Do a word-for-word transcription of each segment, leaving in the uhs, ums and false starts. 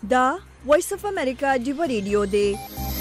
دا وایس اف امریکا ډیو ریډیو دی.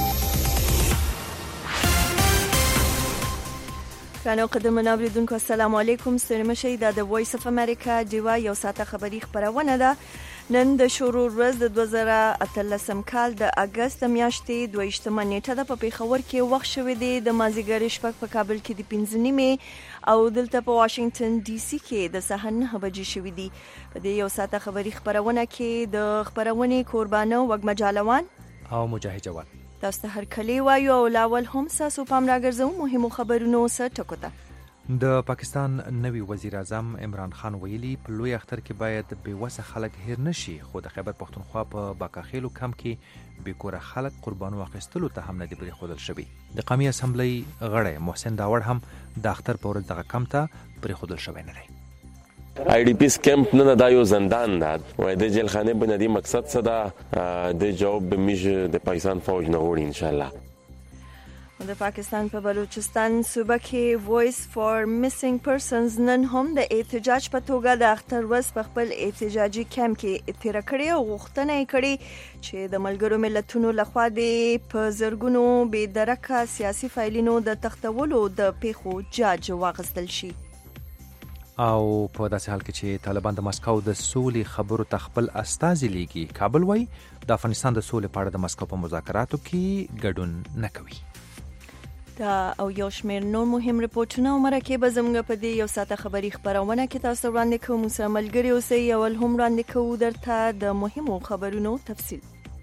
کانو قدمنا اوریدونکو السلام علیکم. ستړي مشئ. دا د وایس اف امریکا ډیو یو ساعته خبری خبرونه ده. نن د شروع ورځ د دوه زره اتلسم کال د اگست میاشتې دویشتمه نیټه ده. په پیښور کې وخت شوی دی د مازیګر شپږ، په کابل کې د پنځه نیمې او دلته په واشنگټن ډي سي کې د سهار نهه بجې شوی دی. په دې یو ساعته خبری خبرونه کې د خبرونې قربانو وګ مجالوان او مجاهد جوان تاسو ته هر کلی وایو او لاول هم ساسو پام راګرځو مهمو خبرونو سره ټکو ته. د پاکستان نوی وزیر اعظم عمران خان ویلي په لوی اختر کې باید بېوسه خلک هیر نشي، خو د خیبر پښتونخوا په باکاخیلو کم کې بېکوره خلک قربانو اخیستلو ته هم نه دي پرېښودل شوي. د قومي اسمبلی غړی محسن داوړ هم د اختر په ورځ دغه کم ته پرېښودل شوی نه دی. آی ډی پیس کمپ نه دا یو زندان ده وای د جیل خانه بنادي مقصد څه ده د جواب به میږي د پاکستان فوج نه وړي ان شاء الله. د پاکستان په بلوچستان صوبه کې وایس فار میسنګ پرسنز نن هم د احتجاج په توګه د اختر ورځ په خپل احتجاجي کمپ کې تیر کړی او غوښتنه یې کړې چې د ملګرو ملتونو لخوا د په زرګونو بې درکه سیاسي فایلونو د تختولو د پیښو جاج واخیستل شي. او په داسې حال کې چې طالبان د مسکو د سولې خبرو ته خپل استازي لیږي، کابل وایي د افغانستان د سولې په اړه د مسکو په مذاکراتو کې ګډون نه کوي. دا او یو شمېر نور مهم رپورټونه او مرکې به زموږ په دې یو ساعته خبري خبرونه کې تاسو وړاندې کوو. موږ سره ملګري اوسئ. اول هم وړاندې کوو درته د مهمو خبرونو تفصیل.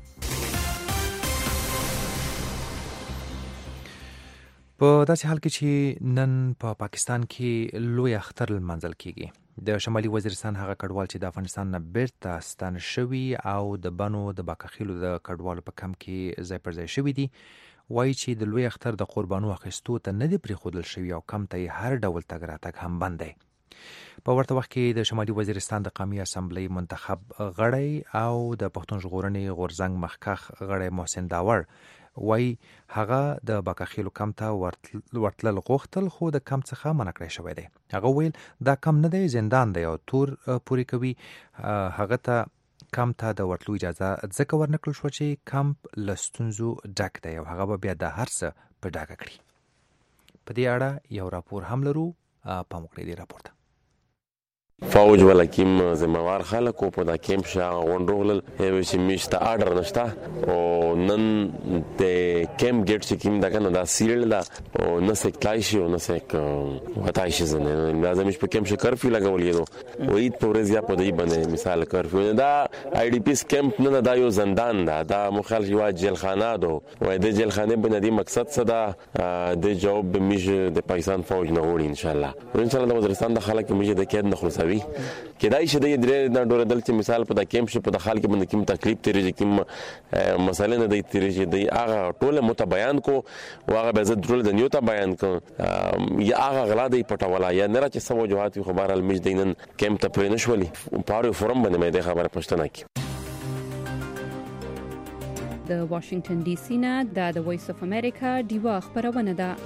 په داسې حال کې چې نن په پا پاکستان کې لوی اختر لمانځل کیږي. د شمالي وزیرستان هغه کډوال چې د افغانستان نه بیرته ستانه شوي او د بنو د باکاخیلو د کډوالو په کم کې ځای پر ځای شوي دي، وایي چې د لوی اختر د قربانو اخیستو ته نه دي پرېښودل شوي او کم ته یې هر ډول تګ راتګ هم بند دی. په ورته وخت کې د شمالي وزیرستان د قومي اسمبلی منتخب غړی او د پښتون ژغورنې غورځنګ مخکښ غړی محسن داوړ وایي هغه د باکاخیلو کم ته ورتلل غوښتل، خو د کم څخه منع کړی شوی دی. هغه ویل دا کم نه دی، زندان دی او تور پورې کوي. هغه ته کم ته د ورتلو اجازه ځکه ورنکړل شوه چې کمپ له ستونزو ډک دی او هغه به بیا د هر څه په ډاګه کړي. په دې اړه یو راپور هم لرو، پام وکړئ دې راپور ته. فوج ولا کیم زموار خلک او په دا کیمپ شاه غونډول چې میشته اډر نشته او نن د کیمپ ګیټ چې کیم دا کنه دا سیل دا او نه سه کلایشي او نه سه وتای شي زنه لازم په کیمپ شي کرفیو لګولې دو وې په ورځ یا په دې باندې مثال کرفیو دا آی ډی پیس کیمپ نه دا یو زندان ده، دا مخالف یو جیل خانه ده وای د جیل خانه بنادي مقصد څه ده د جواب به میږي د پاکستان فوج نه وړي ان شاء الله. ان شاء الله د وزیرستان د خلک میږي د کېد نه خلاصوي کدای شي د درې نه ډور دل چې مثال په د کیمپ شي په د خلک باندې کوم تکلیف تیرې کوم مسالې نه دی تیرې دی هغه ټول متبیان کو واغه به زه ټول د نیو ته بیان کو یا هغه غلا دی پټولا یا نه را چې سمو جوهات خبر ال مج دینن کیمپ ته پرې نشولي پاره فورم باندې مې د خبره پښتنه کی. د واشنگټن ډي سي نه د وایس اف امریکا ډیوا خبرونه ده.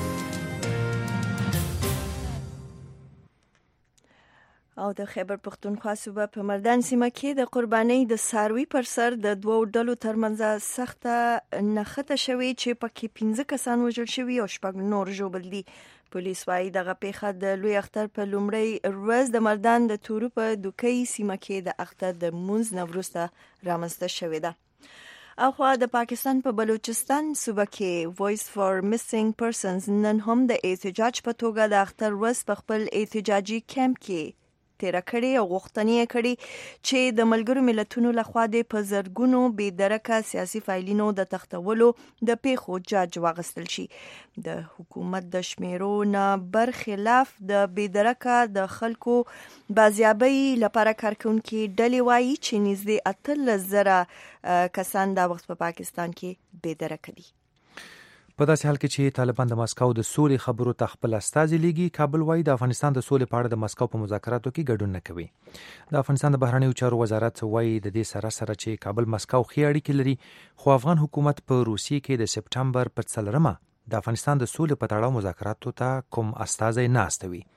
او د خیبر پښتونخوا صوبه په مردان سیمه کې د قربانۍ د ساروي پر سر د دوو ډلو ترمنځ سخته نښته شوې چې پکې پنځه کسان وژل شوي او شپږ نور ژوبل دي. پولیس وايي دغه پیښه د لوی اختر په لومړۍ ورځ د مردان د تورو په دوکۍ سیمه کې د اختر د مونځ نه وروسته رامنځته شوې ده. اخوا د پاکستان په بلوچستان صوبه کې وایس فار میسنګ پرسنز نن هم د احتجاج په توګه د اختر ورځ په خپل احتجاجي کمپ کې تیر کړی او غوښتنه یې کړې چې د ملګرو ملتونو لخوا د په زرګونو بې درکه سیاسي فایلونو د تختولو د پیښو جاج واخیستل شي. د حکومت د شمیرو نه برخلاف د بې درکه د خلکو بازیابۍ لپاره کارکونکي ډلې وایي چې نږدې اتلس زره کسان دا وخت په پاکستان کې بې درکه دي. په داسې حال کې چې طالبان د مسکو د سولې خبرو ته خپل استازي لیږي، کابل وایي د افغانستان د سولې په اړه د مسکو په مذاکراتو کې ګډون نه کوي. د افغانستان د بهرنیو چارو وزارت وایي د دې سره سره چې کابل مسکو ښې اړیکې لري، خو افغان حکومت په روسیې کې د سپټمبر پر څلورمه د افغانستان د سولې په تړاو مذاکراتو ته کوم استازی نه استوي.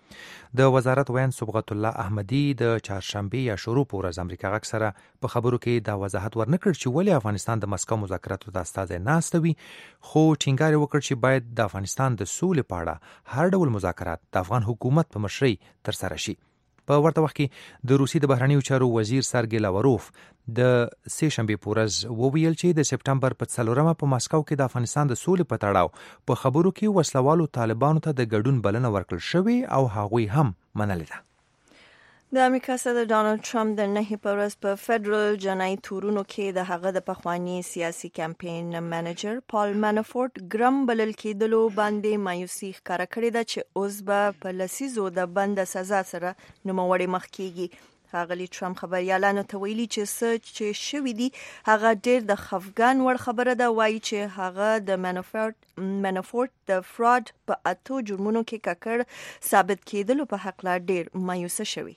د وزارت ویان صبغت الله احمدی د چهارشنبه یا شروع په ورځ امریکا غږ سره په خبرو کې دا وضاحت ورنکړ چې ولې افغانستان د مسکو مذاکراتو د استازي ناستوي، خو ټینګار وکړ چې باید د افغانستان د سولې په اړه هر ډول مذاکرات د افغان حکومت په مشرۍ ترسره شي. په ورته وخت کې د روسي د بهرنیو چارو وزیر سرګی لاوروف د سه شنبه په ورځ وویل چې د سپټمبر په څلورمه په مسکو کې د افغانستان د سولې په تړاو په خبرو کې وسلوالو طالبانو ته د ګډون بلنه ورکړل شوې او هغوی هم منلې ده. د امریکا صدر ډانلډ ټرمپ د نهي په ورځ په فدرال جنایي تورونو کې د هغه د پخوانی سیاسي کمپاین منیجر پال مانافورت ګرم بلل کېدلو باندې مایوسي ښکاره کړې ده چې اوس به په لسیزو د بند سزا سره نوموړی مخ کېږي. ښاغلي ټرمپ خبریالانو ته ویلي چې څه چې شوي دي هغه ډېر د خفګان وړ خبره ده. وایي چې هغه د مانافورت مانافورت د فراډ په اتو جرمونو کې ککړ ثابت کېدلو په حق لا ډېر مایوسه شوی.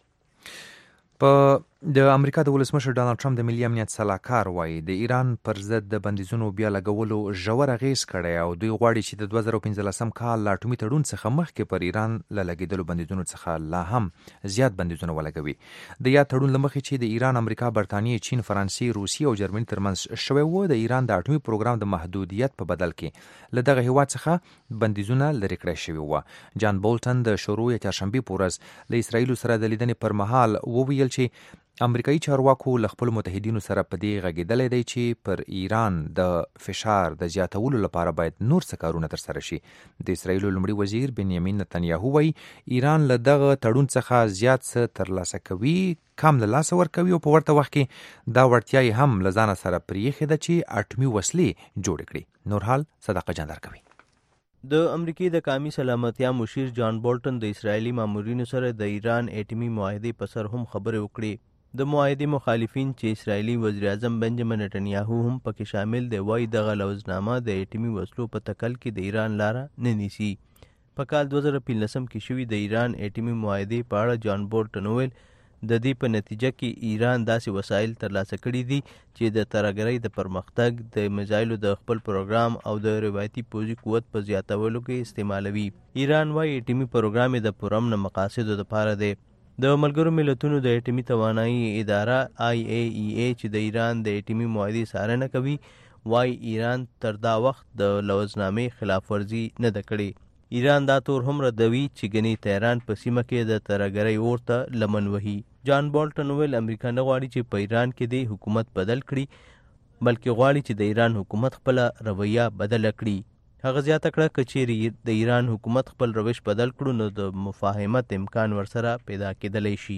په د امریکا د ولسمشر ډانلډ ټرمپ د ملي امنیت سلاکار وایي د ایران پر ضد د بندیزونو بیا لګولو ژور اغیز کړی او دوی غواړي چې د دوه زره پنځلسم کال له اټومي تړون څخه مخکې پر ایران له لګېدلو بندیزونو څخه لا هم زیات بندیزونه ولګوي. د یاد تړون له مخې چې د ایران، امریکا، برتانیې، چین، فرانسې، روسیې او جرمني ترمنځ شوی و، د ایران د اټومي پروګرام د محدودیت په بدل کې له دغه هیواد څخه بندیزونه لرې کړی شوي وو. جان بولټن د شروع یا چهارشنبې په ورځ له اسرائیلو سره د لیدنې پر مهال وویل چې امریکایي چارواکو له خپل متحدینو سره په دې غږېدلی دی چې پر ایران د فشار د زیاتولو لپاره باید نور څه کارونه ترسره شي. د اسرائیلو لومړي وزیر بنیامین نتنیاهو وایي ایران له دغه تړون څخه زیات څه ترلاسه کوي، کم له لاسه ورکوي او په ورته وخت کې دا وړتیا یې هم له ځانه سره پرېښې ده چې اټومي وسلې جوړې کړي. نور حال صدقه جاندار کوي. د امریکای د قومي سلامتیا مشیر جان بولټن د اسرایلی مامورینو سره د ایران اټومي معاهدې په سر هم خبرې وکړې. د معاهدې مخالفین چې اسرایلی وزیر اعظم بنجامین نتنیاهو هم پکې شامل دی وایي دغه لوزنامه د اټومي وسلو په تکل کې د ایران لاره نه نیسي. په کال دوه زره پنځلسم کې شوي د ایران اټومي معاهدې په اړه جان بولټن وویل د دې په نتیجه کې ایران داسې وسایل ترلاسه کړي دي چې د ترهګرۍ د پرمختګ، د میزایلو د خپل پروګرام او د روایتي پوځي قوت په زیاتولو کې استعمالوي. ایران وایي اټومي پروګرام د پرامن مقاصدو لپاره دی. د ملګرو ملتونو د اټومي توانایي اداره آی ای ای ای چې د ایران د اټومي معاهدې څارنه کوي وایي ایران تر دا وخت د لوزنامې خلاف ورزي نه ده کړې. ایران دا تور هم ردوي چې ګنې تهران په سیمه کې د ترهګرۍ اور ته لمن وهي. جان بولټن ویل امریکا نه غواړي چې په ایران کې د حکومت بدل کړي، بلکې غواړي چې د ایران حکومت خپل رویه بدل کړي. هغه زیاته کړه که چیرې د ایران حکومت خپل روش بدل کړو نو د مفاهمت امکان ورسره پیدا کېدلی شي.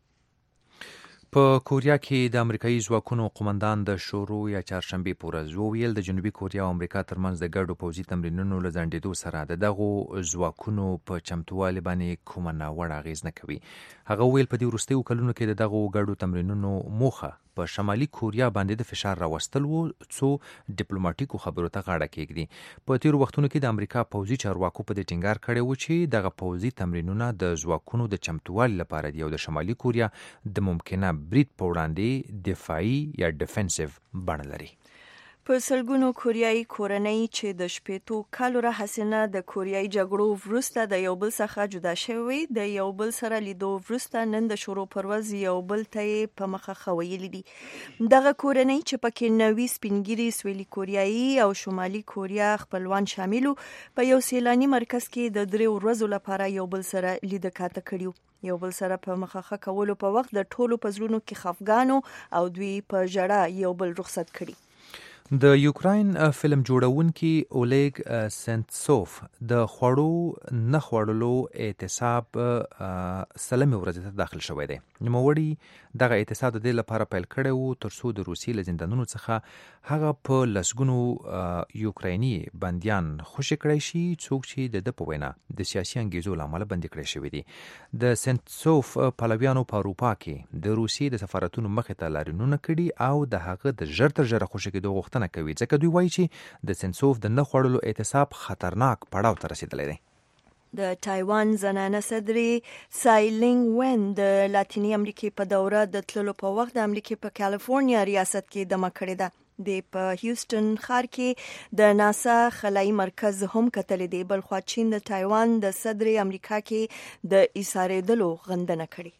په کوریا کې د امریکایي ځواکونو قومندان د شروع یا چهارشنبې په ورځ وویل د جنوبي کوریا او امریکا ترمنځ د ګډو پوځي تمرینونو له ځنډېدو سره د دغو ځواکونو په چمتووالي باندې کومه ناوړه اغېز نه کوي. هغه وویل په دې وروستیو کلونو کې د دغو ګډو تمرینونو موخه په شمالي کوریا باندې د فشار راوستل وو څو ډیپلوماټیکو خبرو ته غاړه کېږدي. په تیرو وختونو کې د امریکا پوځي چارواکو په دې ټینګار کړی و چې دغه پوځي تمرینونه د ځواکونو د چمتووالي لپاره دي او د شمالي کوریا د ممکنه برید په وړاندې دفاعي یا ډیفنسیو بڼه لري. په سلګونو کوریایي کورنۍ چې د شپېتو کالو راهیسې نه د کوریایي جګړو وروسته د یو بل څخه جدا شوي د یو بل سره لیدو وروسته نن د شروع پر ورځ یو بل ته یې په مخه ښه ویلي دي. دغه کورنۍ چې پکې نوي سپینګیري سویلي کوریایي او شمالي کوریا خپلوان شاملو په یو سیلاني مرکز کې د درې ورځو لپاره یو بل سره لیده کاته کړي. یو بل سره په مخه ښه کولو په وخت د ټولو په زړونو کې خفګان او دوی په ژړا یو بل رخصت کړي. د یوکراین فلم جوړونکي اولیګ سنتسوف د خوړو نه خوړلو اعتصاب سلمې ورځې ته داخل شوی دی. نوموړي دغه اعتصاب د دې لپاره پیل کړی وو ترڅو د روسیې له زندانونو څخه هغه په لسګونو یوکرایني بندیان خوشي کړی شي څوک چې د ده په وینا د سیاسي انګیزو له امله بندي کړی شوي دي. د سنتسوف پلویانو په اروپا کې د روسیې د سفارتونو مخې ته لاریونونه کړي او د هغه د ژر تر ژره خوشي کېدو غوښتنه کوي ځکه دوی وایي چې د سنتسوف د نه خوړلو اعتصاب خطرناک پړاو ته رسیدلی دی. د تایوان زنانه صدرې سایلینګ وین د لاتینی امریکې په دوره د تللو په وخت د امریکې په کالیفورنیا ریاست کې دمه کړې ده. د په هیوستن ښار کې د ناسا خلایي مرکز هم کتل دی، بل خو چین د تایوان د صدر امریکا کې د ایسارېدلو غندنه کړې.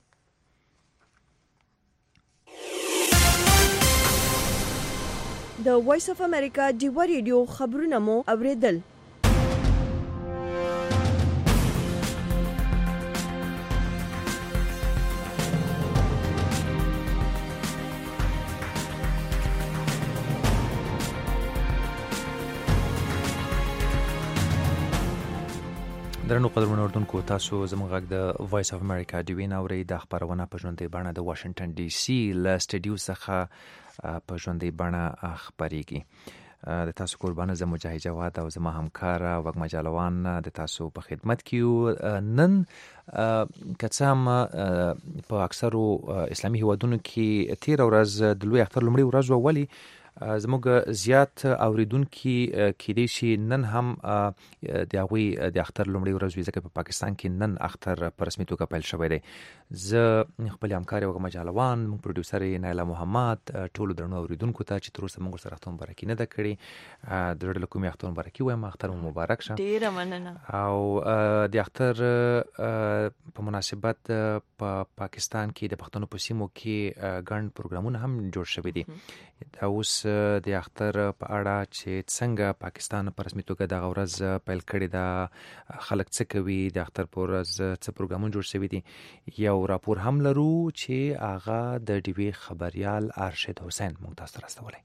د وایس اف امریکا ډیوه ریډیو خبرونه مو اوریدل. درنو قدرمنو اوردونکو، تاسو زموږ غږ د وایس اف امریکا ډیوی ناوري د خبرونه په ژوندۍ بڼه د واشنگټن ډي سي له سټډیو څخه په ژوندۍ بڼه خبريږي. د تاسو قربانه زمو مجاهد جواد او زما همکار وګما جالوان د تاسو په خدمت کې. نن کڅام په اکثرو اسلامي هیوادونو کې تیر ورځ د لوی اختر لومړی ورځ ولی زموږ زیات اوریدونکو کې دي چې نن هم د هغوی د اختر لومړی ورځ وي، ځکه په پاکستان کې نن اختر په رسمي توګه پیل شوی دی. زه خپل همکار وګما جالوان، موږ پروډوسر نایلا محمد، ټولو درنو اوریدونکو ته چې تر اوسه موږ سره اختر مبارکي نه ده کړې، د زړه له کومې اختر مبارکي وایم. اختر مبارک شه. ډیره مننه. او د اختر په مناسبت په پاکستان کې د پښتنو په سیمو کې ګڼ پروګرامونه هم جوړ شوي دي. دا اوس د اختر په اړه چې څنګه پاکستان په رسمي توګه د ورځ پیل کړی دا، خلک څه کوي، د اختر په ورځ څه پروګرامونه جوړ شوي دي، یو راپور هم لرو چې هغه د ډیوی خبريال ارشد حسین مونږ تاسو ته راستولی.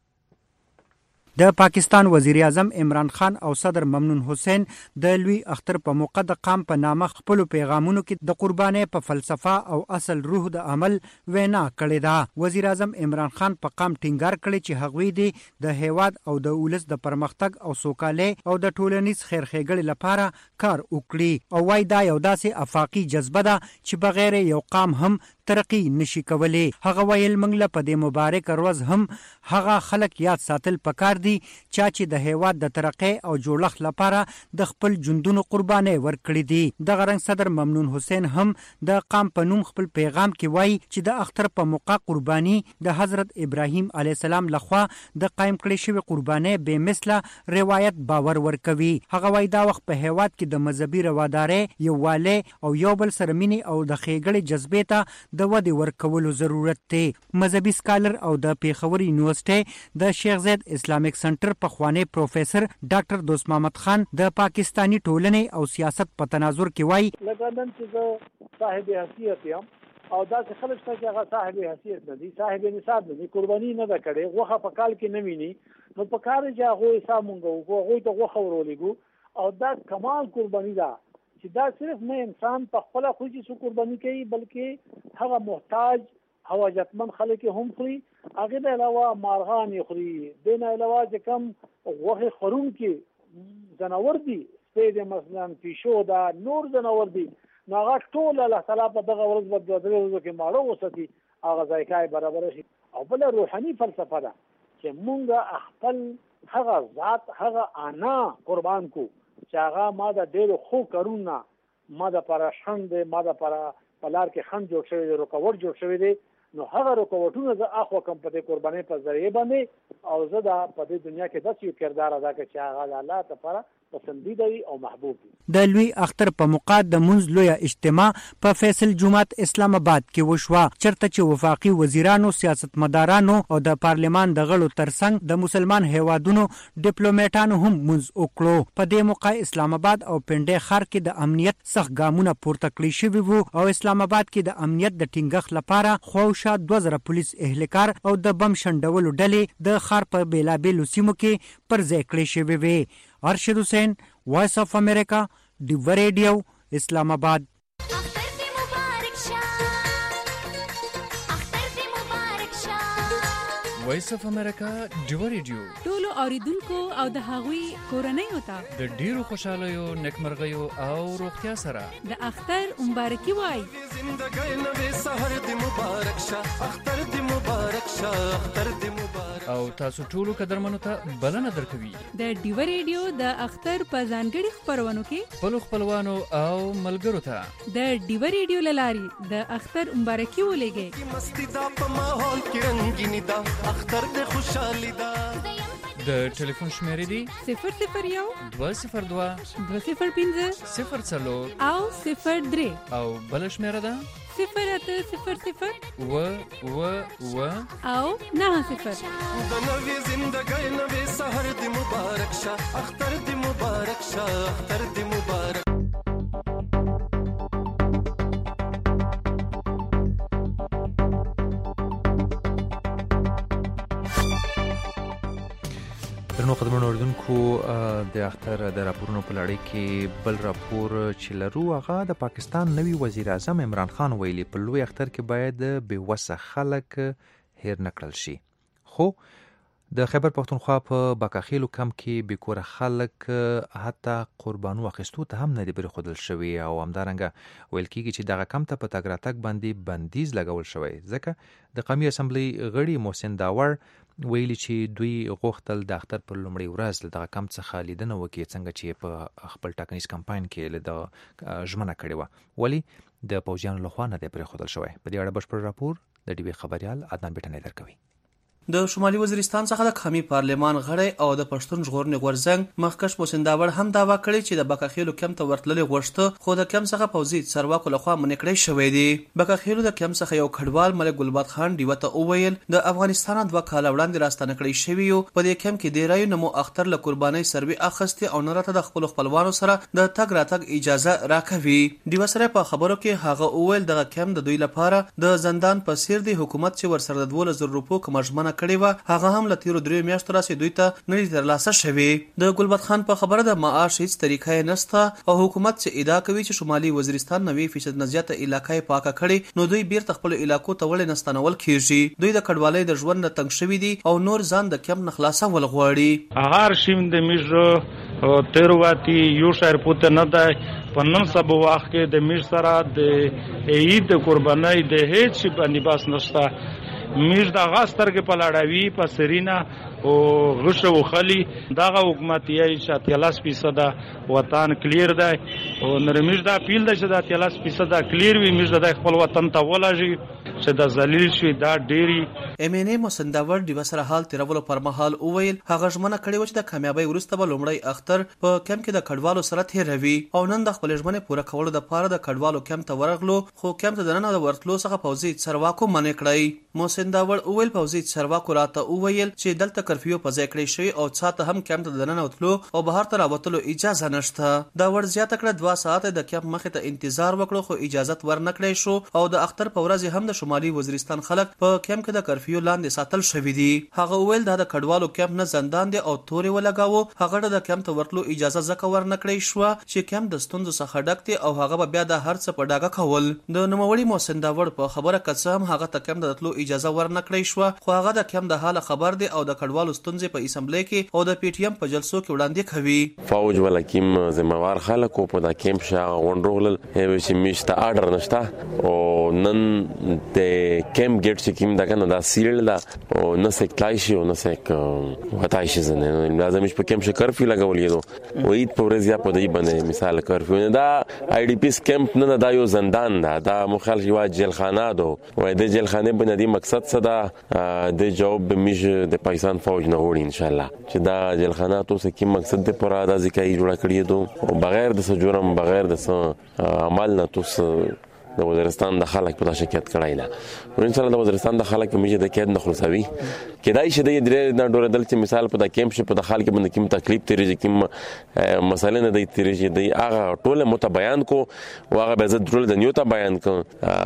د پاکستان وزیر اعظم عمران خان او صدر ممنون حسین د لوی اختر په موقع د قام په نامه خپل پیغامونو کې د قربانۍ په فلسفه او اصل روح د عمل وینا کړې ده. وزیر اعظم عمران خان په قام ټینګار کړی چې هغوی دی د هیواد او د ولس د پرمختګ او سوکالۍ او د ټولنیز خیرخېګړې لپاره کار وکړي او وايي دا یو داسې افاقي جذبه ده چې بغیر یو قام هم ترقی نشي کولی. هغه ویل موږ له په دې مبارک ورځ هم هغه خلک یاد ساتل پکار دي چا چې د هیواد د ترقی او جوړښت لپاره د خپل ژوندونو قربانۍ ورکړي دي. دغه رنګ صدر ممنون حسین هم د قام په نوم خپل پیغام کې وایي چې د اختر په موقع قرباني د حضرت ابراهیم علیه السلام لخوا د قائم کړي شوی قربانۍ بې مثله روایت باور ورکوي. هغه وایي دا وخت په هیواد کې د مذهبي روادارۍ، یووالي او یو بل سره مینې او د ښېګړې جذبې ته د ودې ورکولو ضرورت دی. مذهبي سکالر او د پیښور یونیورسيټي د شیخ زید اسلامیک سنټر په خوانی پروفیسور ډاکټر دوست محمد خان د پاکستانی ټولنې او سیاست په تناظر کې وایي لکه نن چې زه صاحب حیثیت یم او دا چې خلک چې هغه صاحب حیثیت نه دي، صاحب نصاب نه دي، قرباني نه ده کړې، غوښه په کال کې نه ویني، نو په کار چې هغه حساب مونږ وکړو، هغه ته غوښه ورولېږو او دا کمال قرباني ده چې دا صرف نه انسان په خپل خوږی سو قرباني کوي، بلکې هغه محتاج حاجتمند خلک هم خوري، هغه د علاوه مارغان خوري، دین علاوه چې کم غوښه خورون کې جناور دي، سپید مثلا پیشو دا نور جناور دي، نو هغه ټول الله تعالی په دغه ورځ په دغه ورځ کې ماړو وساتي، هغه ځایکای برابر شي. او بل روحاني فلسفه ده چې مونږ خپل هغه ذات هغه انا قربان کو چې هغه ما د ډېرو خو کارونه ما د پر شند ما د پر پلار کې خند جوړ شوی دی، رکاوټ جوړ شوی دی، نو هغه رکاوټونه د اخو کم په قربانۍ په ذریعہ باندې او زه د په دې دنیا کې داسې یو کردار ادا کړ چې هغه الله تعالی پسندیده او محبوب دی. د لوی اختر په موقع د منځ لوی اجتماع په فیصل جمعات اسلام آباد کې وشوه، چرته چې وفاقي وزیرانو، سیاستمدارانو او د پارلمان د غړو ترڅنګ د مسلمان هیوادونو ډیپلوماټانو هم منځ وکړو. په دې موقع اسلام آباد او پنډۍ ښار کې د امنیت سخت ګامونه پورته کړي شوي وو او اسلام آباد کې د امنیت د ټینګښت لپاره خواوشا دوه زره پولیس اهلکار او د بم شنډولو ډلې د ښار په بیلابیلو سیمو کې پر ځای کړې شوې وې. ارشد حسین، وایس اف امریکا، ډیوه ریډیو، اسلام آباد. وایس اف امریکا ډیوه ریډیو ټولو اوریدونکو او د هغوی کورنۍ ته د ډیرو خوشالیو، نیکمرغیو او روغتیا سره د اختر مبارکي وای. زندګۍ نوې سحر دې مبارک شه، اختر دې مبارک شه، اختر دې مبارک. او تاسو ټولو قدرمنو ته بلنه درکوي د ډیوه ریډیو د اختر په ځانګړي خبرونو کې خپل خپلوانو او ملګرو ته د ډیوه ریډیو للاري د اختر مبارکي ولېږي. مستی دا په ماحول کې رنگینی دا، اختر دې خوشحالي دا. د ټلیفون شمیرې دي صفر صفر یو دوه صفر دوه دوه صفر پنځه صفر څلور او صفر درې او بل شمیره ده صفر اته صفر صفر و و و او نه صفر. د نوې زندګۍ نوې سحر دی مبارک شه اختر دی مبارک شه اختر دی مبارک. درنو قدرمنو اوریدونکو د اختر د راپورونو په لړۍ کې بل راپور چې لرو هغه د پاکستان نوي وزیر اعظم عمران خان ویلي په لوی اختر کې باید بې وسه خلک هیر نه کړل شي. خو د خیبر پښتونخوا په باکاخیلو کم کې بې کوره خلک حتی قربانو اخیستو ته هم نه دي پرېښودل شوي او همدارنګه ویل کېږي چې دغه کم ته په تګ راتګ باندې بندیز لګول شوی ځکه د قومي اسمبلی غړي محسن داور ویلي چې دوی غوښتل د اختر پر لومړۍ ورځ له دغه کم څخه لیدنه وکړي څنګه چې په خپل ټاکنیز کمپاین کې له دغه ژمنه کړې وه ولې د پوځیانو لخوا نه دی پرېښودل شوی. په دې اړه بشپړ راپور د ډي وي خبريال عدنان بیټنۍ درکوي. د شمالي وزیرستان څخه د قومي پارلمان غړی او د پښتون ژغورنې غورځنګ مخکښ محسن داور هم دعوا کړې چې د باکاخیلو کم ته ورتللې غوښته خو د کم څخه پوځي چارواکو لخوا منع کړی شوی دی. باکاخیلو د کم څخه یو کډوال ملک ګلباد خان ډیوه ته وویل د افغانستان دوه کاله وړاندې راستانه کړی شوی یو په دې کم کې ډیرایو نمو اختر له قربانۍ سروي اخستې او نراته د خپل خپلوانو سره د تګ راتګ اجازه راکوي. ډیوه سره په خبرو کې هغه وویل دغه کم د دوی لپاره د زندان په څیر دی. حکومت چې ورسره د دوه زره روپو کوم ژمنه کړې و هغه هم لتیرو درې میاشتو راځي دوی ته نړۍ ترلاسه شوی. د ګلبد خان په خبره د معاش هیڅ طریقې نشته او حکومت چې ادعا کوي چې شمالي وزیرستان نوي فیصد نه زیاته علاقې پاکه کړي نو دوی بیرته خپل علاقو ته ولې نستانول کیږي. دوی د کډوالۍ د ژوند نه تنګ شوي دي او نور ځان د کم نه خلاصول غواړي. هر شیم د میژ تیرواتی یو شهر پوت نه ده په نن سبا وخت کې د میژ سره د عید قربانۍ د هیڅ شي باندې باس نشته. میژ د غاسترګ په لاړوي په سرینا او غشو خلی دغه حکومت یې چې اتیالاس فیصد وطن کلیر دی او نرمیژ دا پیل دی چې د اتیالاس فیصد کلیر وي میژ د خپل وطن ته ولاږي چې د ذلیل شي دا ډيري. ام ان ا مسنداور د وسره حال تیرولو پر مهال اوویل هغه ژمنه کړې و چې د کامیابی وروسته به لومړی اختر په کم کې د کډوالو سره تیروي او نن د خپل ژمنه پوره کولو لپاره د کډوالو کم ته ورغلو خو کم ته د نن د ورتلو څخه پوځي چارواکو منع کړی. مسنداور اوویل پوځي چارواکو راته اوویل چې دلته کرفیو په ځای کړی شوی او څاته هم کم ته د نن وتلو او بهر ته راوتلو اجازه نشته. دا ور زیاته کړه دوه ساعت د کم مخه ته انتظار وکړو خو اجازه ورنکړی شو او د اختر په ورځ هم د شمالي وزیرستان خلک په کم کې د کرفیو لاندې ساتل شوی دي. هغه ویل دا د کډوالو کم نه زندان دی او توري ولګاوه هغه د کم ته ورتلو اجازه زکه ورنکړی شو چې کم د ستونزو څخه ډک دی او هغه بیا د هر څه په ډاګه کول. د نوموړي مسنداور په خبره کڅم هغه ته کم د تلو اجازه ورنکړی شو خو هغه د کم د حال خبر دی او د کډوالو ستونزې په اسمبلی کې او د پی ټی ایم په جلسو کې وړاندې کوي. فوج ولکیم ذمہوار خلک په دا کیمپ شاه غونډرول هیڅ چې میشته اډر نشته او نن د کیمپ ګیټ چې کیم دا کنه دا سیل دا او نه سکلای شي او نه سک وتای شي زنه لازم چې په کیمپ شي کرفیو لګولې دو وې په ورځ یا په دې باندې مثال کرفیو دا آی ډی پی کیمپ نه دا یو زندان دا دا مخالف یو جیل خانه دو وې د جیل خانه باندې مقصد څه دا د جواب میږي د پاکستان فوج نه وړي ان شاء الله چې دا جیل خانه تو څه کی مقصد د پر ادا ځکه جوړه کړی دو او بغیر د جرم بغیر د عمل نه تو د وزیرستان د خلک په شکایت کړای نه نو ان شاء الله د وزیرستان د خلک میږي د کېد نه خلاصوي کېدای شي د درې نه ډور دل چې مثال په د کیمپ شي په د خلک باندې کوم تکلیف تیریږي کوم مسله نه دی تیریږي دی هغه ټول متبیان کو واغه به زه ټول د نیو ته بیان کو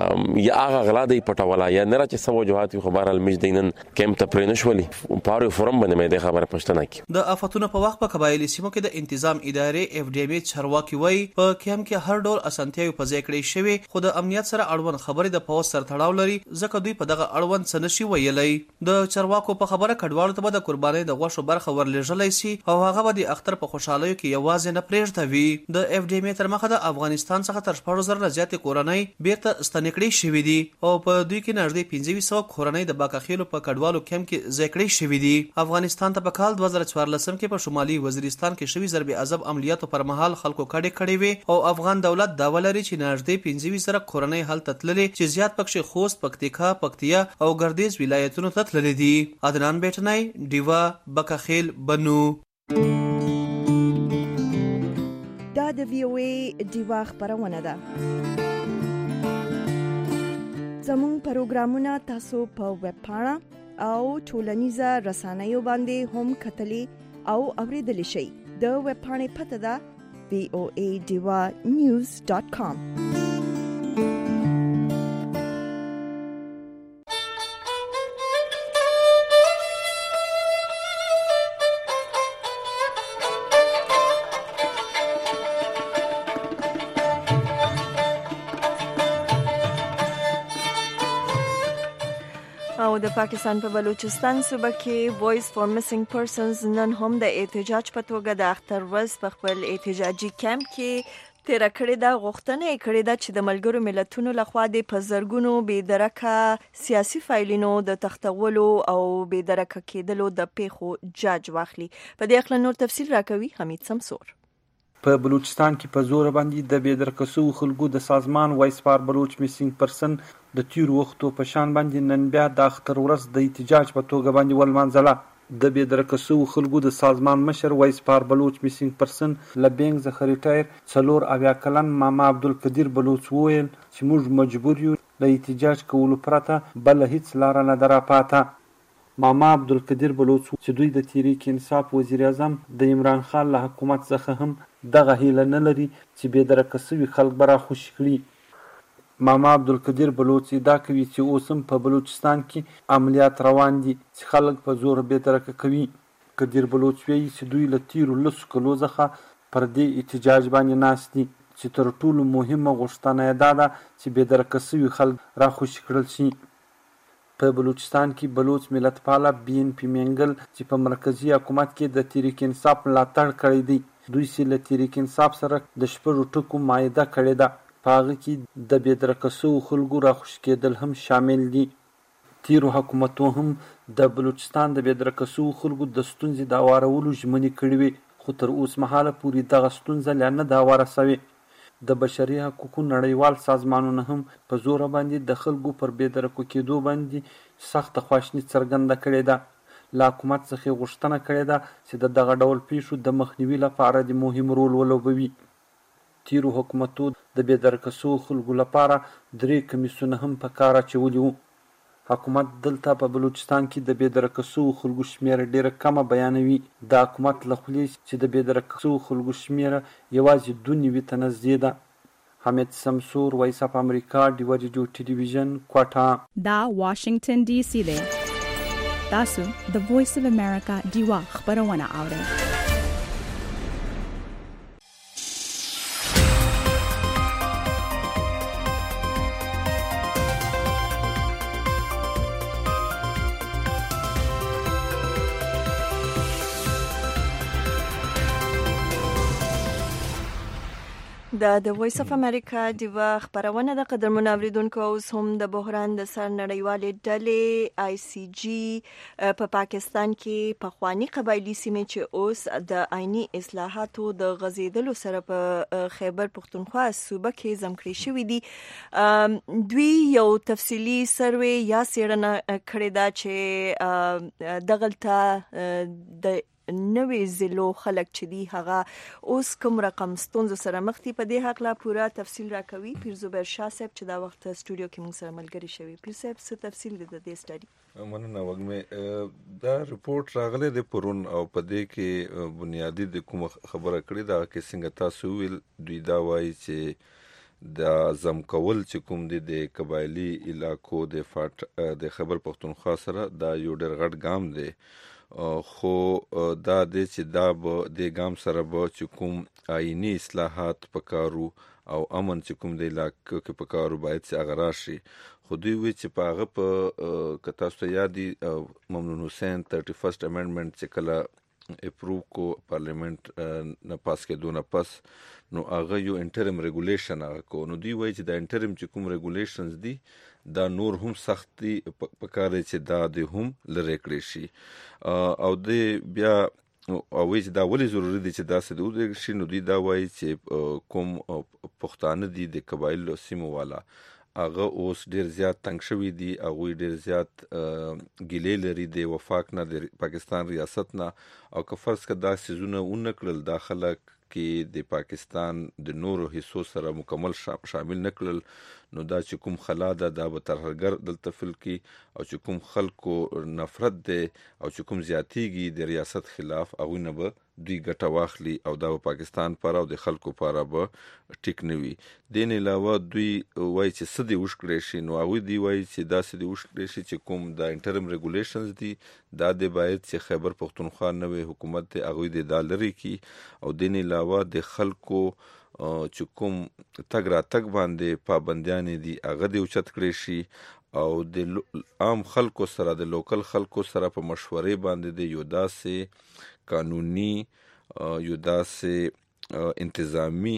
یا هغه غلا دی پټولا یا نه چې سو وجوهات خبر ال مج دینن کیمپ ته پرې نشولي پاره فورم باندې مې د خبره پښتنه کی د افتونو په وخت په قبایلی سیمو کې د تنظیم ادارې اف ډی ام چارواکي وای په کیمپ کې هر ډول اسانتیاوي په ځای کړی شوی خو د امنیت سره اړوند خبرې د پوس سره تړاو لري ځکه دوی په دغه اړوند څه نشي ویلای. د چارواکو په خبره کډوالو ته د قربانۍ د غوښو برخه ورلېږلای شي او هغه به د اختر په خوشحالۍ کې یوازې نه پرېږدوي. د اف ډی ام تر مخه د افغانستان څخه تر شپږ زره زیاتې کورنۍ بیرته ستنې شوې دي او په دوی کې نږدې پنځه سوه کورنۍ د باکاخیلو په کډوالو کیمپ کې ځای کړې شوې دي. افغانستان ته په کال دوه زره څوارلسم کې په شمالي وزیرستان کې شوي ضرب عذاب عملیاتو پر مهال خلکو کډې کړې وي او افغان دولت داوا لري چې نږدې پنځه زره کورنۍ هلته تللې چې زیات پکښې خوست، پکتیکا، پکتیا او ګردیز ولایتونو ته تللې دي. عدنان بیټنی، ډیوا، بکخیل، بنو. دا د وی او ای ډیوا خبرونه ده. زموږ پروګرامونه تاسو په ویب پاڼه او ټولنیزه رسنیو باندې هم کتلی او اوریدلی شئ. د ویب پاڼې پته ده وی او ای ډیوا نیوز ډاټ کام. او د پاکستان په بلوچستان صوبه کې وایس فار میسنګ پرسنز نن هم د احتجاج په توګه د اختر ورځ په خپل احتجاجي کیمپ کې تیر کړی دا غوښتنه یې کړې ده چې د ملګرو ملتونو لخوا د په زرګونو بې درکه سیاسي فایلونو د تختولو او بې درکه کېدلو د پیښو جاج واخلي. په دې اړه نور تفصیل راکوي حمید سمسور. په بلوچستان کې په زور باندې د بې درکه شوو خلکو د سازمان وایس فار بلوچ میسنګ پرسن د تیر وختو په شان باندې نن بیا د اختر ورځ د احتجاج په توګه باندې ولمانځله. د بې درکه شوو خلکو د سازمان مشر وایس فار بلوچ میسنګ پرسن لبینګ څخه ریټایر څلور اویا کلن ماما عبدالقدیر بلوچ وویل چې موږ مجبور یو له احتجاج کولو پرته بله هیڅ لاره نه ده راپاته. ماما عبدالقدیر بلوچ چې دوی د تحریک انصاف وزیر اعظم د عمران خان له حکومت څخه هم دغه هیله نه لري چې بې درکه شوي خلک به راخوشي کړي. ماما عبدالقدیر بلوچ ادعا کوي چې اوس هم په بلوچستان کې عملیات روان دي چې خلک په زور بې درکه کوي. قدیر بلوچ وایي چې دوی له تیرو لسو کلو څخه پر دې احتجاج باندې ناست دي چې تر ټولو مهمه غوښتنه یې دا ده چې بې درکه شوي خلک راخوشي کړل شي. په بلوچستان کې بلوچ ملت پاله بی ان پی منګل چې په مرکزی حکومت کې د تحریک انصاف ملاتړ کړی دی، دوی چې له تحریک انصاف سره د شپږو ټکو معاهده کړې ده، په هغه کې د بې درکه شوو خلکو راخوشي کېدل هم شامل دي. تیرو حکومتو هم د بلوچستان د بې درکه شوو خلکو د ستونزې د هوارولو ژمنې کړې وې، خو تر اوس مهاله پورې دغه ستونزه لا نه ده هواره سوې. د بشري حقوقو نړیوال سازمانونه هم په زوره باندې د خلکو پر بې درکه کېدو باندې سخته خواشیني څرګنده کړې ده. له حکومت څخه غوښتنه کړې ده چې د دغه ډول پیښو د مخنیوي لپاره د مهم رول ولوبوي. تیرو حکومتو د بې درکه شوو خلکو لپاره درې کمیسونه هم په کار اچولي وو. حکومت دلته په بلوچستان کې د بې درکه شوو خلکو شمیره ډیره کمه بیانوي. د حکومت له خولې چې د بې درکه شوو خلکو شمیره یوازې دوه نوي ته نږدې ده. حمید سمسور، وایس اف امریکا، ډیوا ریډیو ټلویزیون، کوټه. دا واشنگټن ډي سي دی. تاسو د وایس اف امریکا ډیوا خبرونه اورئ. دا د وایس اف امریکا ډیوا خبرونه د قدرمن اوریدونکو اوس هم د بحران د سر نړیوالې ډلې آی سی جی په پاکستان کې په خوانی قبایلی سیمې چې اوس د آئینی اصلاحاتو د غزیدلو سره په خیبر پختونخوا صوبه کې ځمکړې شوې دي. دوی یو تفصیلی سروې یا څېړنه کړې ده چې دغلته د نوې ضلعو خلک چې دي هغه اوس کوم رقم ستونزو سره مخ دي. په دې حق لا پوره تفصیل راکوي پیر زبیر شاه صاحب چې دا وخت سټوډیو کې موږ سره ملګری شوی. پیر صاحب څه تفصیل دي د دې سټډي؟ مننه وګمه. دا رپورت راغلی د پرون او په دې کې بنیادی د کوم خبره کړې ده چې څنګه تاسو ویل دوی دا وایي چې د زم کول چې کوم دي د قبایلی علاقو د فاټ د خیبر پختونخوا سره دا یو ډېر غټ ګام دی، خو دا دی چې دا به د ګام سره به چې کوم آئینی اصلاحات پکارو او امن چې کوم د علاقو کې پکارو باید چې هغه راشي. خو دوی وی چې په هغه په که تاسو ته یاد دي ممنون حسین تھرٹی فرسٹ امینډمنټ چې کله اپروو کو پارلیمنت نه پاس کېدو نه پس نو هغه یو انټرم ریګولیشن هغه کو. نو دوی وایي چې دا انټرم چې کوم ریګولیشنز دي دا نور هم سختي پکاره چې دا د هم لری کړی شي او د بیا او چې دا ولې ضروری دی چې داسې د ودرېږي شي، نو دوی دا وایي چې کوم پښتانه دي د قبایلو سیمو والا هغه اوس ډیر زیات تنګ شوي دي، هغوی ډیر زیات ګیلې لري د وفاق نه، د پاکستان ریاست نه، او که فرض که دا څیزونه ونه کړل دا خلک کې د پاکستان د نورو حصو سره مکمل شامل نه کړل، نو دا چې کوم خلا ده دا به ترهګر دلته فل کی، او چې کوم خلکو نفرت دی او چې کوم زیاتیږي د ریاست خلاف هغوی نه به دوی ګټه واخلي، او دا به پاکستان پر او د خلکو پر به ټیک نه وي. دین علاوه دوی وایي چې څه دې وشکړی شي، نو هغوی دوی وایي چې داسې دې وشکړی شي چې کوم د انټرم ریګولیشنز دي دا د باید چې خیبر پښتونخوا نوی حکومت دی هغوی دې دا لرې کړي، او دین علاوه د خلکو چې کوم تګ را تګ باندې پابندیانې دي هغه دې اوچت کړی شي، او د عام خلکو سره د لوکل خلکو سره په مشورې باندې د یو داسې قانوني یو داسې انتظامی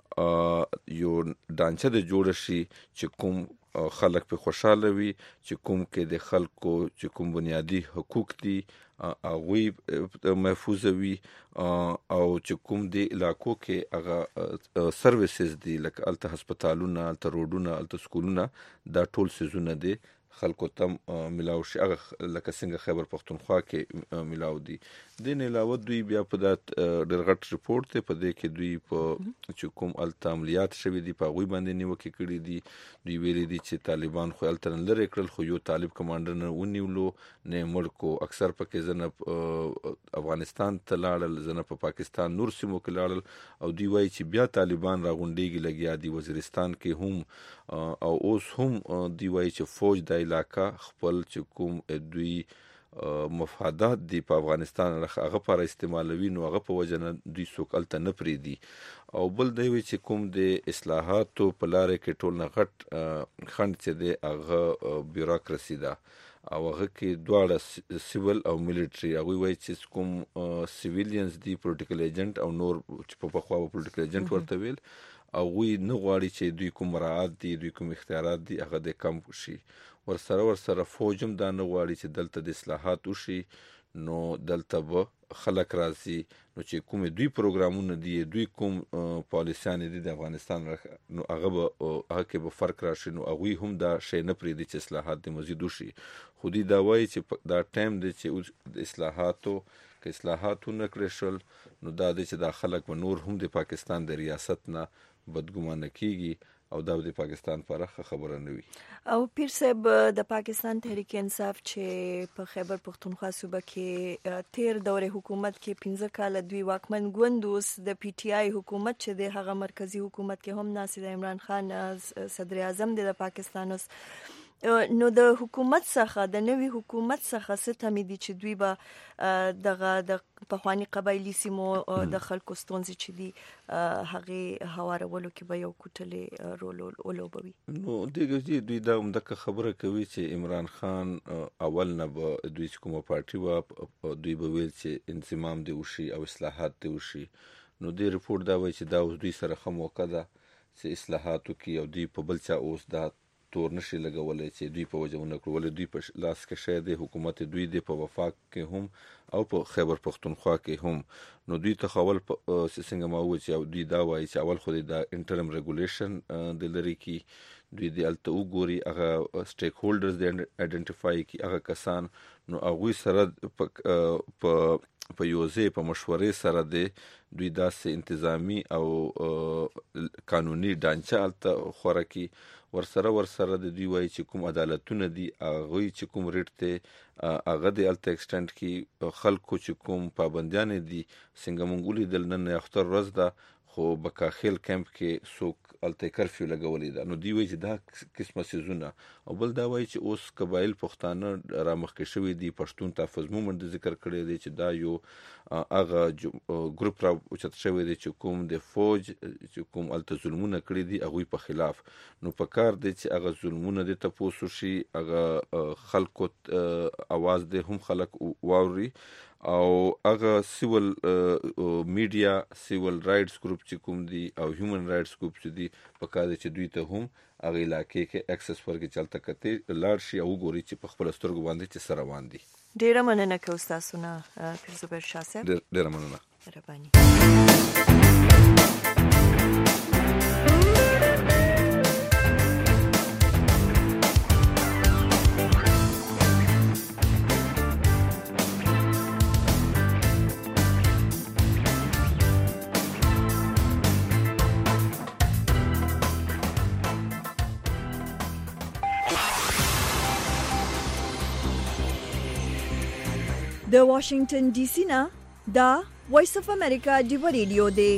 یو ډانچه د جوړ شي چې کوم خلک په خوشاله وي، چې کوم کې د خلکو چې کوم بنیادی حقوق دي هغوی محفوظ وي، او چې کوم د علاقو کې هغه سرویسز دي لکه هلته هسپتالونه، هلته روډونه، هلته سکولونه، دا ټول څیزونه دي خلکو تم ملاو شي، هغه لکه څنګه خیبر پښتونخوا کې ملاو دي. دین علاوه دوی بیا په دا ډېر غټ ریپورټ دی، په دې کې دوی په چې کوم هلته عملیات شوي دي په هغوی باندې نیوکې کړي دي. دوی ویلي دي چې طالبان خو هلته نه لرې کړل، خو یو طالب کمانډر نه ونیولو نه یې مړ کو، اکثر پکې ځنه افغانستان ته لاړل، ځنه په پاکستان نور سیمو کې لاړل، او دوی وایي چې بیا طالبان راغونډېږي لګیا دي وزیرستان کې هم، او اوس هم دوی وایي چې فوج د علاقه خپل چې کوم دوی مفادات دي په افغانستان هغه پر استعمالوي، نو هغه په وجه نه دوی څوک هلته نه پرېږدي. او بل دی وی چې کوم د اصلاحاتو په لارې کې ټول نه غټ خنډ چې دی هغه بیوروکراسي ده، او هغه کې دواړه سیول او ملیټري، هغوی وایي چې کوم سیویلینز دي پولیټیکل ایجنټ او نور چې په پخوا به پولیټیکل ایجنټ ورته ویل، هغوی نه غواړي چې دوی کوم مراعات دي، دوی کوم اختیارات دي هغه د کم شي. ورسره ورسره فوج هم دا نه غواړي چې دلته د اصلاحات وشي، نو دلته به خلک راځي، نو چې کوم دوی پروګرامونه دي، دوی کوم پالیسیانې دي د افغانستان، نو هغه به هغه کې به فرق راشي، نو هغوی هم دا شی نه پرېږدي چې اصلاحات د مزید وشي. خو دوی دا وایي چې دا ټایم دی چې د اصلاحاتو که اصلاحات ونه کړی شول، نو دا دی چې دا خلک به نور هم د پاکستان د ریاست نه بدګمانه کیږي، او دا د پاکستان پرخه خبره نه وي. او پیر صاحب د پاکستان تحریک انصاف چې په خیبر پښتونخوا صوبه کې تیر دور حکومت کې پنځه کال دوی واکمن ګوند اوس د پی ټی آی حکومت چې د هغه مرکزی حکومت کې هم ناصر عمران خان صدر اعظم د پاکستان اوس، نو د حکومت څخه د نوي حکومت څخه څه تمې دي چې دوی به دغه د پخواني قبایلي سیمو د خلکو ستونزې چې دي هغې هوارولو کې به یو کوټلې رول ولوبوي. نو دغه دوی دا همدغه خبره کوي چې عمران خان اول نه به دوی چې کومه پارټي وه دوی به ویل چې انضمام دې وشي او اصلاحات دې وشي. نو دې رپورټ دا وایي چې دا اوس دوی سره ښه موقع ده چې اصلاحات وکړي، او دوی په بل چا اوس دا تور نشي لګولی چې دوی په وجه ونه کړو، ولې دوی په لاس کې شی دی، حکومت دوی دی په وفاق کې هم او په خیبر پښتونخوا کې هم. نو دوی ته خو اول څنګه ما وویل چې دوی دا وایي چې اول خو د انټرم ریګولیشن د لرې کړي، دوی د هلته وګوري هغه سټیک هولډرز د آیډنټیفای کړي هغه کسان، نو هغوی سره په په یو ځای په مشورې سره دی دوی داسې انتظامی او قانوني ډانچه هلته خوره کړي. ورسره ورسره د دوی وایي چې کوم عدالتونه دي هغوی چې کوم ریټ دی هغه د هلته ایکسټنډ کړي، خلکو چې کوم پابندیانې دي څنګه موږ ولیدل نن اختر ورځ ده، خو بکاخیل کیمپ کې څوک هلته کرفیو لګولې ده، نو دوی وایي چې دا قسمه څیزونه. او بل دا وایي چې اوس قبایل پښتانه رامخکې شوي دي، پښتون تحفظ مومنټ ذکر کړی دی چې دا یو هغه ګروپ را اوچت شوی دی چې کوم د فوج چې کوم هلته ظلمونه کړي دي هغوی په خلاف. نو په کار دی چې هغه ظلمونه دې تپوس وشي، هغه خلکو اواز دی هم خلک واوري، او هغه سیول میډیا سیول رایټس ګروپ چې کوم دي او هیومن رایټس ګروپ چې دي په کار دی چې دوی ته هم هغه علاقې کې اکسس ورکړي چې هلته کتې لاړ شي او وګوري چې په خپله سترګو باندې چې څه روان دي. ډیره مننه کوم تاسو نه پیرزوبر شاه صاحب. ډیره مننه. مهرباني. د واشنگټن ډي سي نه دا وایس اف امریکا ډیو ریډیو دی.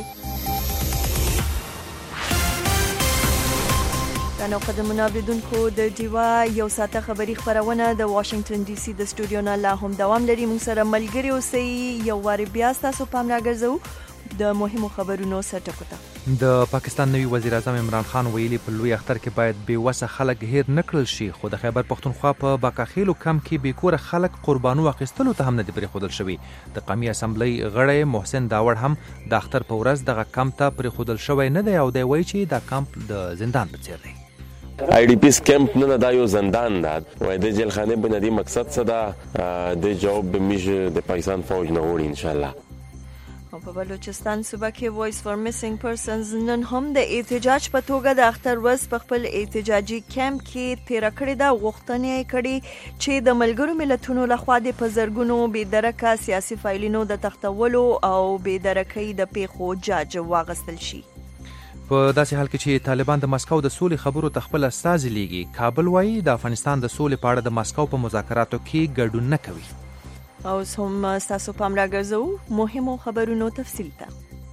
تاسو قدمونه اوریدونکو د ډیوا یو ساعته خبری خبرونه د واشنگټن ډي سي د سټوډیو نه لا هم دوام لري. موږ سره ملګری اوسئ. یو واری بیا تاسو پام راګرځو د مهمو خبرونو سرټکو ته. د پاکستان نوی وزیر اعظم عمران خان ویلي په لوی اختر کې باید بې وسه خلک هیر نکړل شي، خو د خیبر پښتونخوا په باقاخیلو کم کې بې کوره خلک قربانو اخیستلو ته هم نه دي پرېښودل شوي. د قومي اسمبلی غړی محسن داوړ هم د اختر په ورځ دغه کمپ ته پرېښودل شوی نه دی او دی وایي چې دا کمپ د زندان په څیر دی. آی ډی پیس کمپ نه دا یو زندان ده. وای د جیلخانه بنیادی مقصد څه ده؟ د جواب به میشه د پاکستان فوج نه وړي ان شاء الله. او په بلوچستان صوبه کې وایس فار میسنګ پرسنز نن هم د احتجاج په توګه د اختر ورځ په خپل احتجاجي کیمپ کې تیر کړی دا غوښتنې کړي چې د ملګرو ملتونو لخوا د پزرګونو بې درکه سیاسي فایلینو د تختولو او بې درکې د پیښو جاج واغستل شي. په داسې حال کې چې طالبان د مسکو د سولې خبرو ته خپل استازي لیږي، کابل وایي د افغانستان د سولې په اړه د مسکو په مذاکراتو کې ګډون نه کوي. او هم تاسو پام راګرځو مهمو خبرونو تفصیل ته.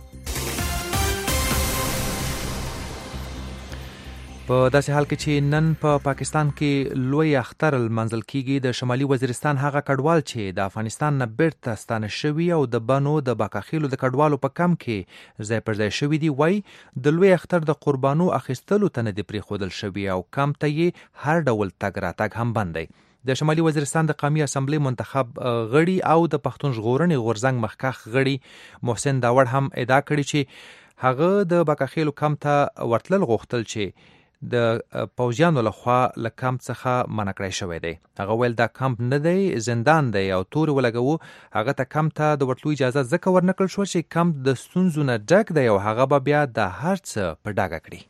په داسې حال کې چې نن په پا پاکستان کې لوی اختر المنزل کیږي، د شمالي وزیرستان هغه کډوال چې د افغانستان نه بیرته ستانه شوي او د بنو د باقاخیلو د کډوالو په کم کې ځای پر ځای شوي دي، وایي د لوی اختر د قربانو اخیستلو ته نه دي پرېښودل شوي او کم ته یې هر ډول تګ راتګ هم بند دی. د شمالي وزیرستان د قومي اسمبلی منتخب غړي او د پښتون ژغورنې غورځنګ مخکښ غړي محسن داوړ هم ادعا کړې چې هغه د باقاخیلو کم ته ورتلل غوښتل چې د پوځیانو لخوا له کمپ څخه منع کړی شوی دی. هغه ویل دا کمپ نه دی، زندان دی او تورې ولګوو. هغه ته کمپ ته د ورتلو اجازه ځکه ورنکړل شوه چې کمپ د ستونزو نه ډک دی او هغه به بیا د هر څه په ډاګه کړي.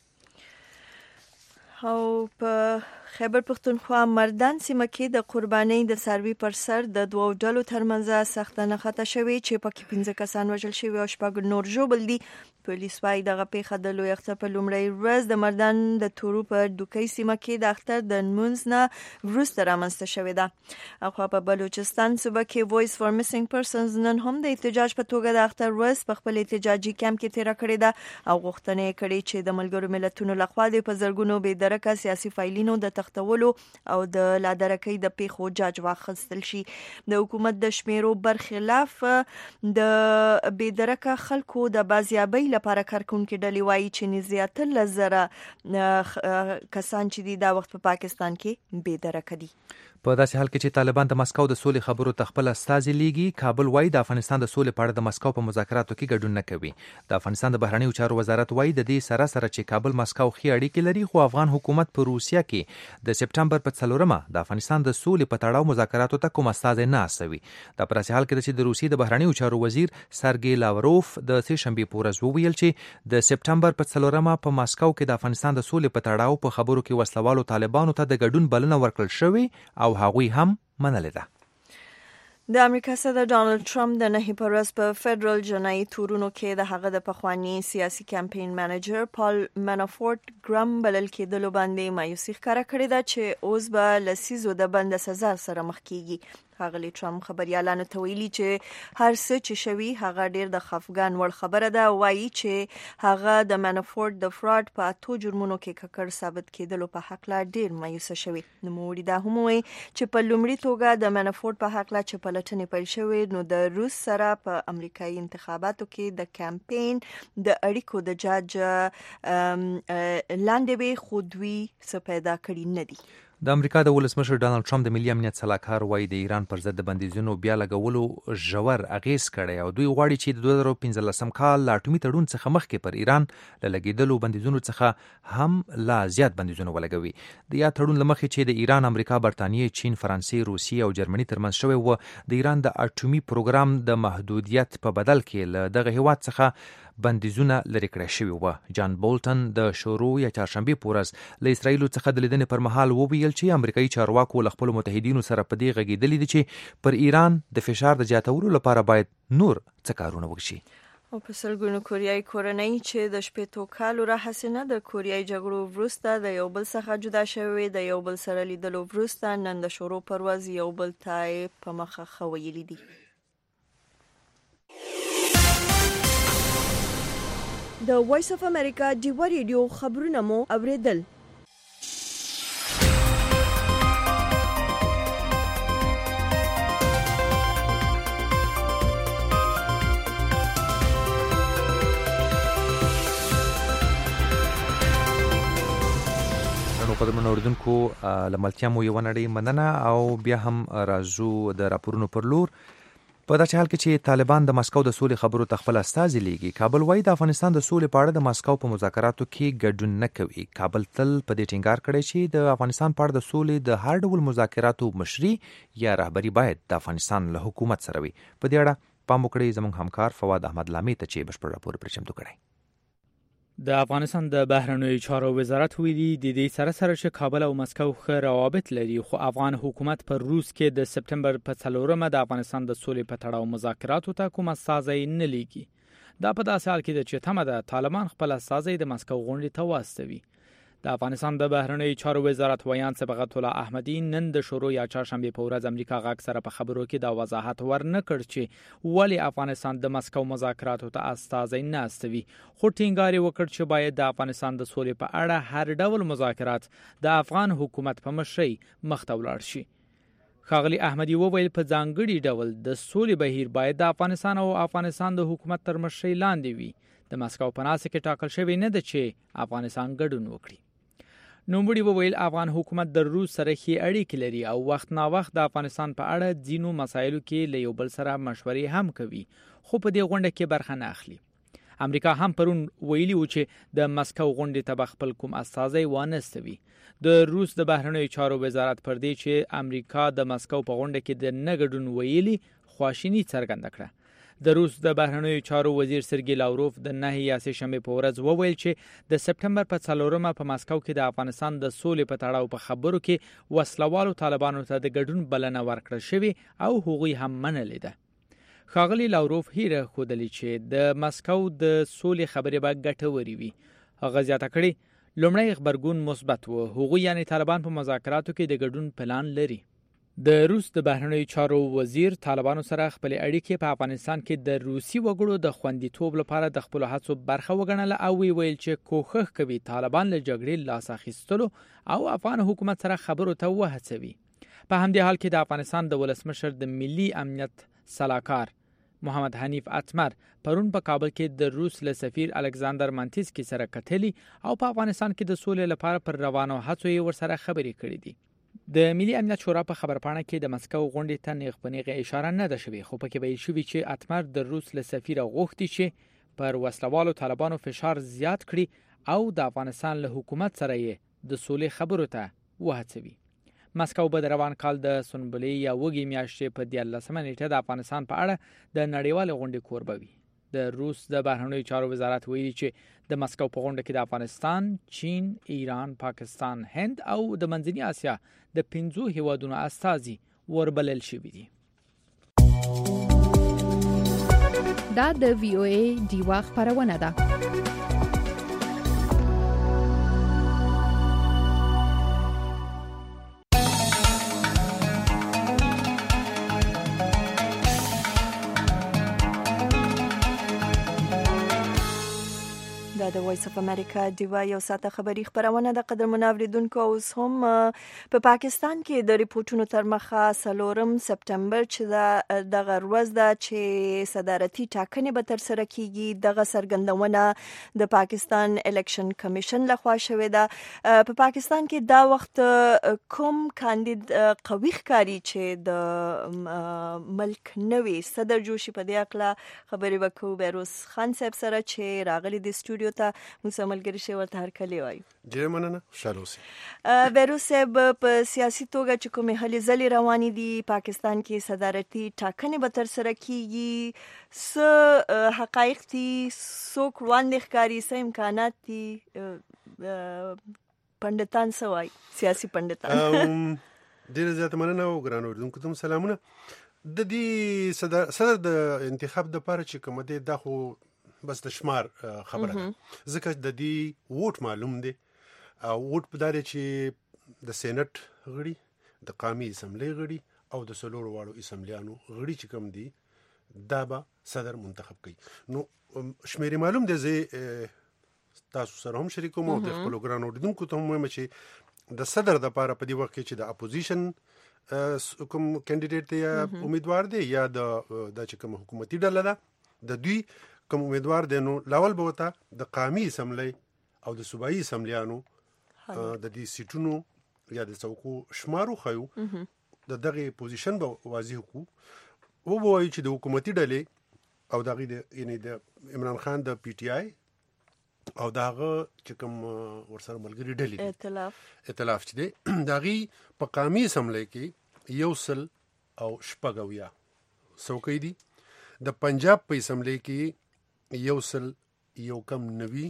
او په خیبر پښتونخوا مردان سیمه کې د قربانۍ د څاروي پر سر د دوو ډلو ترمنځ سخته نښته شوې چې پکې پنځه کسان وژل شوي او شپږ نور ژوبل دي. پولیس وايي دغه پیښه د لوی اختر په لومړۍ ورځ د مردان د تورو په دوکۍ سیمه کې د اختر د لمونځ نه وروسته رامنځته شوې ده. اخوا په بلوچستان صوبه کې وایس فار میسنګ پرسنز نن هم د احتجاج په توګه د اختر ورځ په خپل احتجاجي کیمپ کې تیر کړې ده او غوښتنې کړې چې د ملګرو ملتونو لخوا د پزرګونو بې درکه سیاسي فایلینو د تختولو او د لادرکۍ د پیښو جاج واخیستل شي. د حکومت د شمیرو برخلاف د بې درکه خلکو د بازیابۍ لپاره کارکونکو ډلې وایي چې نزدې لزره کسان چې دي دا وخت په پاکستان کې بې درکه دي. په داسې حال کې چې طالبان د مسکو د سولې خبرو ته خپل استازي لیږي، کابل وایي د افغانستان د سولې په اړه د مسکو په مذاکراتو کې ګډون نه کوي. د افغانستان د بهرنیو چارو وزارت وایي د دې سره سره چې کابل مسکو ښې اړیکې لري، خو افغان حکومت په روسیه کې د سپټمبر په څلورمه د افغانستان د سولې په تړاو مذاکراتو ته کوم استازی نه استوي. دا په داسې حال کې چې د روسیې د بهرنیو چارو وزیر سرګی لاوروف د سې شنبې په ورځ وویل چې د سپټمبر په څلورمه په مسکو کې د افغانستان د سولې په تړاو په خبرو کې وسلوالو طالبانو ته د ګډون بلنه ورکړل شوې او هغوی هم منلې ده. د امریکا صدر ډانلډ ټرمپ د نهي پر ورځ په فدرال جنایي تورونو کې د هغه د پخوانی سیاسي کمپاین منیجر پال منافورت ګرام بلل کېدلو باندې مایوسي ښکاره کړې ده چې اوس به لسیزو د بند سزا سره مخ کیږي. ښاغلي ټرمپ خبريالانو ته ویلي چې هر څه چې شوي هغه ډیر د خفګان وړ خبره ده. وایي چې هغه د منافورت د فراډ په اتو جرمونو کې ککړ ثابت کېدلو په حق لا ډیر مایوسه شوی. نوموړي دا هم وایي چې په لومړي توګه د منافورت په حق لا چې پلټنې پیل شوې نو د روس سره په امریکایي انتخاباتو کې د کمپاین د اړیکو د جاج لاندې به خودوي څه پیدا کړی نه دي. د امریکا د ولسمشر ډانلډ ټرمپ د ملي امنیت سلاکار وایي د ایران پر ضد د بندیزونو بیا لګولو ژور اغیز کړی او دوی غواړي چې د دوه زره پنځلسم کال له اټومي تړون څخه مخکې پر ایران له لګېدلو بندیزونو څخه هم لا زیات بندیزونه ولګوي. د یا تړون له مخې چې د ایران، امریکا، برطانیې، چین، فرانسې، روسیې او جرمني ترمنځ شوی و، د ایران د اټومي پروګرام د محدودیت په بدل کې له دغه هیواد څخه بندیزونه لرې کړی شوي وو. جان بولټن د شروع یا چهارشنبې په ورځ له اسرائیلو څخه د لیدنې پر مهال وویل چې امریکایي چارواکو له خپلو متحدینو سره په دې غږېدلي دي چې پر ایران د فشار د زیاتولو لپاره باید نور څه کارونه وشي. او په سلګونو کوریایي کورنۍ چې د شپېتو کالو راهیسې نه د کوریایي جګړو وروسته د یو بل څخه جدا شوي، د یو بل سره لیدلو وروسته نن د شروع پر ورځ یو بل ته په مخه ښه ویلي دي. د وایس اف امریکا ډیوا ریډیو خبرونه مو اوریدل. قدرمن اوریدونکو لملتیا مو یو نړۍ مننه او بیا هم راځو د راپورونو پر لور. په داسې حال کې چې طالبان د ماسکو د سولې خبرو ته خپل استازي لیږي، کابل وایي د افغانستان د سولې په اړه د ماسکو په مذاکراتو کې ګډون نه کوي. کابل تل په دې ټینګار کړی چې د افغانستان په اړه د سولې د هر ډول مذاکراتو مشري یا رهبري باید د افغانستان له حکومت سره وي. په دې اړه پام وکړئ زموږ همکار فواد احمد لامي ته چې بشپړ راپور پرې چمتو کړی. د افغانستان د بهرنیو چارو وزارت ویلي د دې سره سره چې کابل او مسکو ښه روابط لري، خو افغان حکومت پر روس کې د سپټمبر په څلورمه د افغانستان د سولې په تړاو مذاکراتو ته کوم استازی نه لیږي. دا په داسې حال کې ده چې تمه ده طالبان خپل استازی د مسکو غونډې ته واستوي. د افغانستان د بهرنیو چارو وزارت ویان صبغت الله احمدی نن د شروع یا چهارشنبه په ورځ امریکا غاک سره په خبرو کې دا وضاحت ورنه کړ چې ولی افغانستان د مسکو مذاکراتو ته استازی نه استوي، خو ټینګار وکړ چې باید د افغانستان د سولې په اړه هر ډول مذاکرات د افغان حکومت په مشرۍ مخته ولاړ شي. ښاغلي احمدی وویل په ځانګړي ډول د سولې بهیر باید د افغانستان او افغانستان د حکومت تر مشرۍ لاندې وي. د مسکو په ناسه کې ټاکل شوی نه ده چې افغانستان ګډون وکړي. نوموړي وویل افغان حکومت د روس سره ښې اړیکې لري او وخت نا وخت د افغانستان په اړه ځینو مسایلو کې له یو بل سره مشورې هم کوي، خو په دې غونډه کې برخه نه اخلي. امریکا هم پرون ویلي و چې د مسکو غونډې ته خپل کوم استازی وانستوي. د روس د بهرنیو چارو وزارت پر دې چې امریکا د مسکو په غونډه کې د نه ګډون ویلي خواشینی څرګنده کړه. د روس د بهرنیو چارو وزیر سرګی لاوروف د نه یا سه شنبه په ورځ وویل چې د سپټمبر په څلورمه په مسکو کې د افغانستان د سولې په تړاو په خبرو کې وسلوالو طالبانو ته د ګډون بلنه ورکړل شوې او هغوی هم منلې ده. ښاغلي لاوروف هیره ښودلې چې د مسکو د سولې خبرې به ګټورې وي. هغه زیاته کړې لومړی خبرګون مثبت و، هغوی یعنی طالبان په مذاکراتو کې د ګډون پلان لري. د روس د بهرنیو چارو وزیر طالبانو سره خپل اړیکې په افغانستان کې د روسي وګړو د خوندیتوب لپاره د خپل هڅو برخه وګڼله او ویل چې کوښښ کوي طالبان له جګړې لاس اخیستلو او افغان حکومت سره خبرو ته وهڅوي. په همدې حال کې د افغانستان د ولسمشر د ملي امنیت سلاکار محمد حنیف اتمر پرون په کابل کې د روس له سفیر الکساندر مانتیسکی سره کتلی او په افغانستان کې د سولې لپاره پر روانو هڅو یې ورسره خبرې کړې دي. د ملي امنیت شورا په خبرپاڼه کې د مسکو غونډې ته نیغ په نیغه اشاره نه ده شوې، خو پکې ویل شوی چې اتمر د روس له سفیر غوښتي چې پر وسلوالو طالبانو فشار زیات کړي او د افغانستان له حکومت سره یې د سولې خبرو ته وهڅوي. مسکو به د روان کال د سنبلې یا وږي میاشتې په دیارلسمه نیټه د افغانستان په اړه د نړیوال غونډې کوربه وي. د روس د بهرنیو چارو وزارت ویلي چې د مسکو په غونډه کې د افغانستان، چین، ایران، پاکستان، هند او د منځنۍ اسیا د پنځو هیوادونو استازي وربلل شوي دي. دا د وی او ای ډیوا خبرونه ده. د دا د وایس اف امریکا دیوا یو ساعته خبری خبرونه د قدر منوریدونکو اوس هم په پاکستان کې د ریپورتونو تر مخه سلورم سپتمبر چې د غروز د چې صدارتي ټاکنې به تر سره کیږي دغه سرګندونه د پاکستان الیکشن کمیشن لخوا شوې ده په پاکستان کې دا وخت کوم کاندید قوي ښکاري چې د ملک نوې صدر جوړ په دې اړه خبرې وکړو بیروس خان صاحب سره چې راغلي د استودیو ته موږ ملګری شي ورته هر کلی وایي ډیر مننه خوشاله اوسئ بیروس صاحب په سیاسي توګه چې کومې هلې ځلې روانې دي پاکستان کې صدارتي ټاکنې به تر سره کیږي څه حقایق دي څوک وړاندې ښکاري څه امکانات دي پندتان څه وایي سیاسي پندتان ډیر زیاته مننه او ګران اوریدونکو ته سلامونه د دې صدر صدر د انتخاب د لپاره چې کوم دی دا خو بس د شمار خبره ده ځکه د دې ووټ معلوم دی او ووټ په داره چې د سېنات غړي د قومي اسمبلی غړي او د سلور واړو اسمبلیانو غړي چې کوم دي دا به صدر منتخب کوي نو شمیرې معلوم دی زه تاسو سره هم شریکوم او د خپل ګران اوریدونکو ته هم چې د صدر د لپاره په دې وخت کې چې د اپوزیشن کوم کینډیډیټ دی یا امیدوار دی یا د د چې کوم حکومتي ډله ده د دوی کوم امیدوار دی نو لاول به وته د قومي اسمبلی او د صوبایي اسمبلیانو د دې سیټونو یا د څوکو شمارو خو د دغه پوزیشن به واضح کو او وایي چې د حکومتي ډلې او دغه د یعنی د عمران خان د پی ټی آی او داغه چې کوم ورسره ملګری ډلې ائتلاف ائتلاف چې دی داغي په قومي اسمبلی کې یو سل او شپږویا څوکۍ دي د پنجاب په اسمبلی کې یو سل یو کم نوي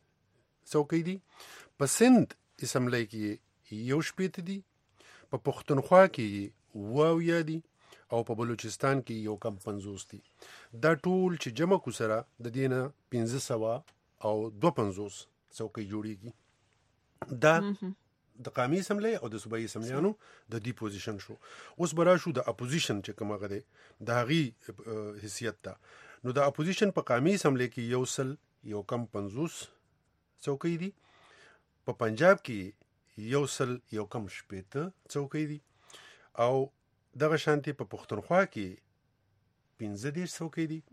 څوکۍ دي په سند اسمبلی کې یو شپېته دي په پښتونخوا کې واویا دي او په بلوچستان کې یو کم پنځوس دي دا ټول چې جمع کو سره د دینه پنځه سوه او دو پنځوس څوکۍ جوړیږي دا د قومي اسمبلی او د صوبایي اسمبلیانو د دی پوزیشن شو اوس برا شو د اپوزیشن چې کومه غده د هغي حیثیت ته نو د اپوزیشن په قومي اسمبلی کې یو سل یو کم پنځوس څوکۍ دي په پنجاب کې یو سل یو کم شپېته څوکۍ دي او دغه شانتي په پښتونخوا کې پنځه دېرش څوکۍ دي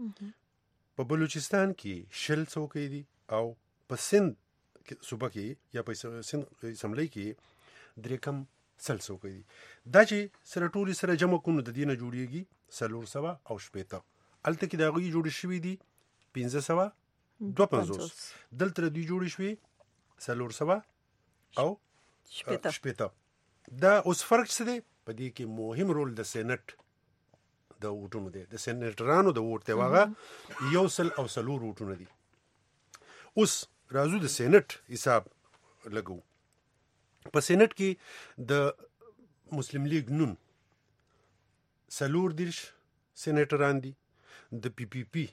په بلوچستان کې شل څوکۍ دي او په سند صوبه کې یا په سند اسمبلی کې درې کم سل څوکۍ دي دا چې سره ټول سره جمع کونو د دینه جوړیږي سلور سوه او شپېته الته کې دا غوي جوړ شوی دي پنځه سوه دو پنځوس دلته دوی جوړ شوی سلور سوه او شپېته شپېته دا اوس فرق څه دی په دې کې مهم رول د سېنات د ووټونو دی د سېنیټرانو د ووټ دی واغه یو سل او سلور ووټونه دي اوس راځو د سېنات حساب لګو په سېنات کې د مسلم لیگ نون سلور دیرش سېنیټران دي د پی پی پی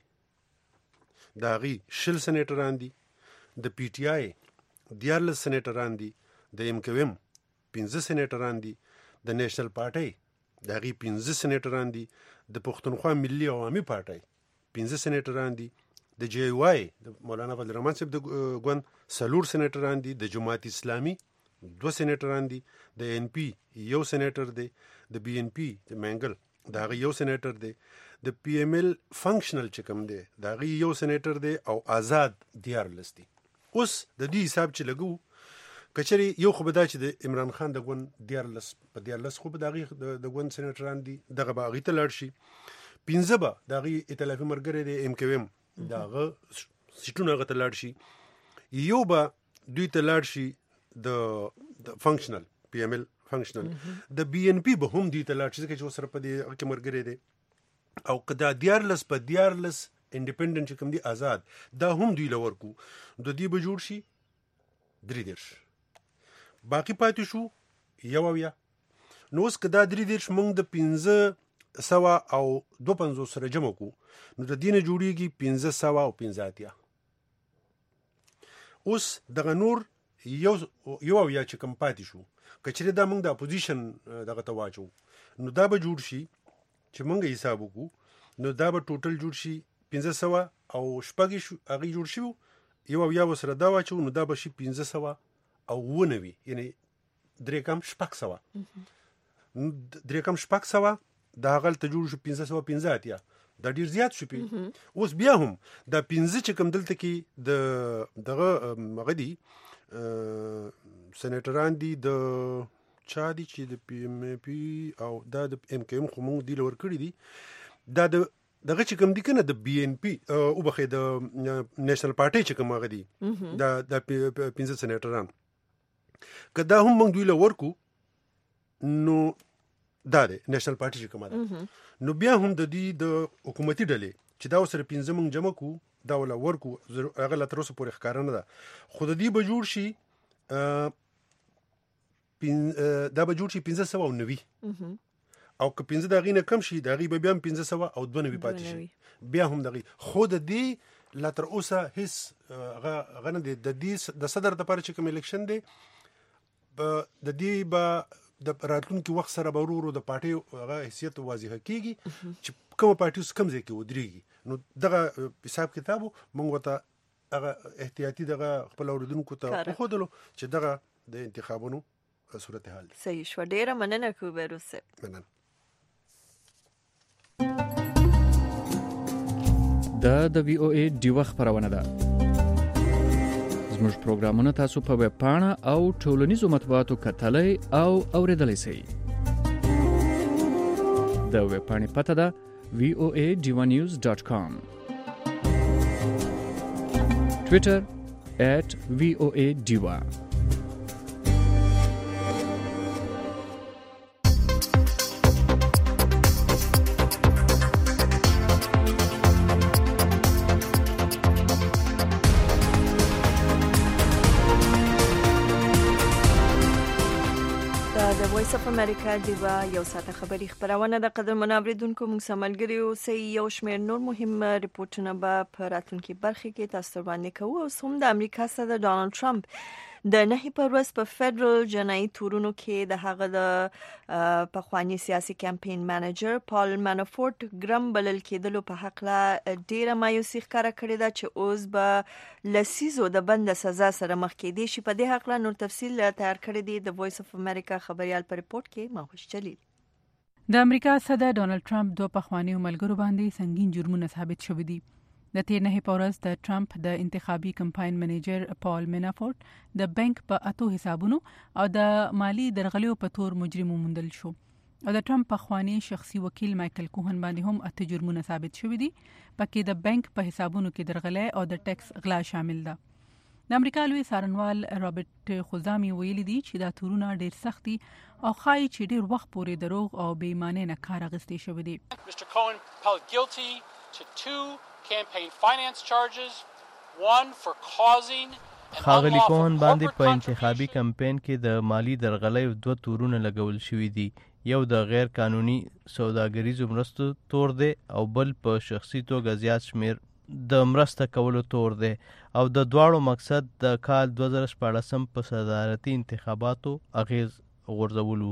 داغي شل سېنیټران دي د پی ټی آی دیارلس سېنیټران دي د ایم کیو ایم پنځه سېنیټران دي د نیشنل پارټي داغي پنځه سېنیټران دي د پښتونخوا ملي عوامي پارټي پنځه سېنیټران دي د جی وای د مولانا فضل الرحمن صاحب د ګوند سلور سېنیټران دي د جماعت اسلامي دوه سېنیټران دي د ان پی یو سېنیټر دی د بی ان پی د منګل داغه یو سېنیټر دی د پی ایم ایل فنکشنل چې کوم دی داغه یو سېنیټر دی او آزاد دیارلس دي اوس د دې حساب چې لګو کچري یو خو بدا چې د عمران خان د ګوند دیارلس په دیارلس خو به داغه د ګوند سېنیټران دي دغه باغی ته لړ شي پنځه به داغه ائتلافي مرګره دی ایم کیو ایم داغه سیټونه غته لاړ شي یو به دوی ته لاړ شي د فنکشنل پی ایم ایل فنکشنل د بی ان پی به هم دوی ته لاړ شي چې سره په دې کې مرګره دي او کدا دیارلس په دیارلس انډیپندنت چې کوم دي آزاد دا هم دوی لور کو د دې به جوړ شي درې دیرش باقی پاتې شو یو اویا نو اوس کدا درې دیرش موږ د پنځه سوا او دو پنځوس سره جمع کو نو د دینه جوړیږي پنځه سوا او پنځه اتیا اوس دغه نور یو یو یا چې کم پاتې شو کچره دا موږ د اپوزیشن دغه ته واچو نو دا به جوړ شي چې موږ حساب وکړو نو دا به ټوټل جوړ شي پنځه سوه او شپږ هغه جوړ شي یو او یا وسره دا واچو نو دا به شي پنځه سوه او ونه وي یعنی درې کم شپږ سوه درې کم شپږ سوه دا غلطه جوړ شو پنځه سوه پنځه اتیا دا ډیر زیات شو پی اوس بیا هم دا پنځه چې کوم دلته کې د دغه مغدي سېنیټران دي د چا دي چې د پی ام پی او دا د ام کې ام خو موږ دی لور کړی دي دا د دغه چې کوم دي کنه د بی ان پی او بخې د نېشنل پارټي چې کوم غدي دا د پنځه سېنیټران کدا هم موږ دوی لور کو نو دا د نېشنل پارټي چې کوم ده نو بیا هم د دې د حکومتي ډلې چې دا سره پنځه موږ جمع کو دا ولا ورکو هغه لا تر اوسه پورې ښکارا نه ده خو د دې به جوړ شي دا به جوړ شي پنځه سوه او نوي او که پنځه د هغې نه کم شي د هغې به بیا هم پنځه سوه او دوه نوي پاتې شي بیا هم د هغې خو د دې لا تر اوسه هېڅ هغه نه دی د دې د صدر دپاره چې کوم الیکشن دی د دې به د راتلونکي وخت سره به ورو ورو د پارټۍ هغه حیثیت واضحه کېږي چې کومه پارټي اوس کوم ځای کې ودرېږي نو دغه حساب کتاب موږ ورته هغه احتیاطي دغه خپل اورېدونکو ته وښودلو چې دغه د انتخابونو صورتحال صحیح شوه. ډېره مننه کوو بیروز صاحب. مننه. دا د وی او ای ډیوه خپرونه ده. زموږ پروګرامونه تاسو په ویب پاڼه او ټولنیزو مطبوعاتو کتلای او اوریدلای شئ. د ویب پاڼې پته ده وی او ای ډیوه نیوز ډاټ کام. ټویټر ایٹ وی او ای ډیوه. وایس اف امریکا دیوا یو ساعته خبری خبرونه د قدر منابریدونکو موږ سملګری او سي یو شمېر نور مهم ریپورتونه به په راتلونکي برخه کې تاسو باندې کوو. او سم د امریکا صدر ډونالد ټرمپ د نه په ورځ په فدرال جنایي تورونو کې د هغه د پخوانی سیاسي کمپاین منیجر پال مانافورت ګرام بلل کېدلو په حق لا ډیره مایوسي ښکاره کړې ده چې اوس به لسیزو د بند سزا سره مخ کېدي شي. په دې حق لا نور تفصیل تیار کړی دی د وایس اف امریکا خبريال په ریپورت کې ماهوش جلیل. د امریکا صدر ډونالد ټرمپ دوه پخوانی ملګرو باندې سنگین جرمونه ثابت شوي دي. د تیر نه پورز د ټرمپ د انتخابي کمپاین منیجر پال مانافورت د بانک په اتو حسابونو او د مالی درغلیو په تور مجرم وموندل شو. او د ټرمپ پخوانی شخصي وکیل مایکل کوهن باندې هم اته جرمونه ثابت شوي دي. پکې د بانک په حسابونو کې درغلي او د ټیکس غلا شامل ده. د امریکا لوی څارنوال رابرټ خوزامي ویلي دي چې دا تورونه ډیر سختي او خای چې ډیر وخت پورې دروغ او بې ایمانه نه کار اغستې شوی دي. Mister Cohen pled guilty to two campaign finance charges, one for causing خاغلی کوهن باندې په انتخابي کمپاین کې د مالی درغلۍ دوه تورونه لګول شوي دي. یو د غیر قانوني سوداګریزو مرستو تور دی او بل په شخصي توګه زیات شمیر د مرسته کولو تور دی او د دواړو مقصد د کال دوه زره شپاړسم په صدارتي انتخاباتو اغیز غورځولو.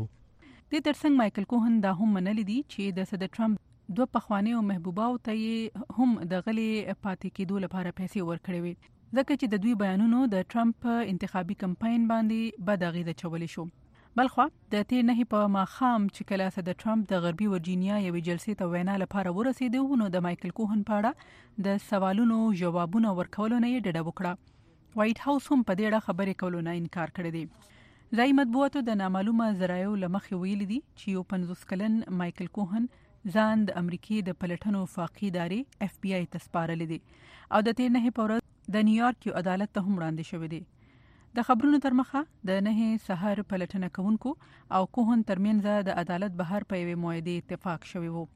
د ترڅنګ مایکل کوهن دا هم منلي دي چې د صدر ټرمپ دوه پخوانی او محبوباو ته هم د غلې پاتې کېدو لپاره پیسې ورکړې وي ځکه چې د دوی بیانونو د ټرمپ انتخابي کمپاین باندې بد اغیزه چولې شو. بلخوا د تیر نه په ماخام چې کله صدر ټرمپ د غربي ورجینیا یوې جلسې ته وینا لپاره ورسېد نو د مایکل کوهن په اړه د سوالونو جوابونه ورکولو نه یې ډډه وکړه. وایټ هاوس هم په دې اړه خبرې کولو نه انکار کړی دی. ځایي مطبوعاتو د نامعلومه ذرایعو له مخې ویلي دي چې یو پنځوس کلن مایکل کوهن ځان د امریکای د پلټنو وفاقي ادارې اف بی آی ته سپارلی دی او د تیر نه په ورځ د نیویارک یو عدالت ته هم وړاندې شوی دی. د خبرونو تر مخه د نه سحر پلټنه کوونکو او کوهن ترمنځ د عدالت بهر په یوې معاهدې اتفاق شوی وو.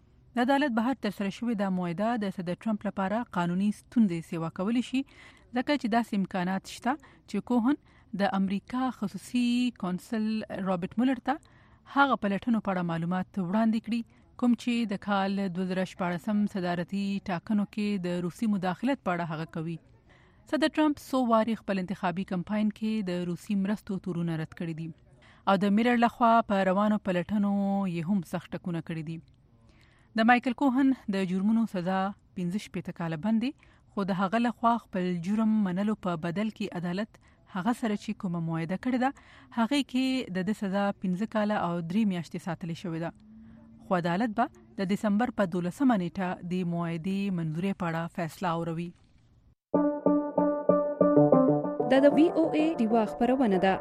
د عدالت بهر تر سره شوی د معاهده د صدر ټرمپ لپاره قانوني ستونزې سیوا کولی شي ځکه چې داسې امکانات شته چې کوهن د امریکا خصوصي کونسل رابرټ مولر ته هغه پلټنو په اړه معلومات وړاندې کړي کوم چې د کال دوه زره شپاړسم صدارتي ټاکنو کې د روسي مداخلت په اړه هغه کوي. صدر ټرمپ سو واري خپل انتخابي کمپاین کې د روسي مرستو تورونه رد کړي دي او د میرر لخوا په روانو پلټنو یې هم سخت ټکونه کړي دي. د مایکل کوهن د جرمونو سزا پنځه شپېته کاله بندي خو د هغه لخوا خپل جرم منلو په بدل کې عدالت هغه سره چې کومه معاهده کړې ده هغه کې د سزا پنځه کاله او درې میاشتې ساتل شوې ده خو عدالت به د دسمبر په دولسمه نیټه د معاهدې منظوري په اړه فیصله اوروي. دا د وی او ای دیوا خبرونه ده.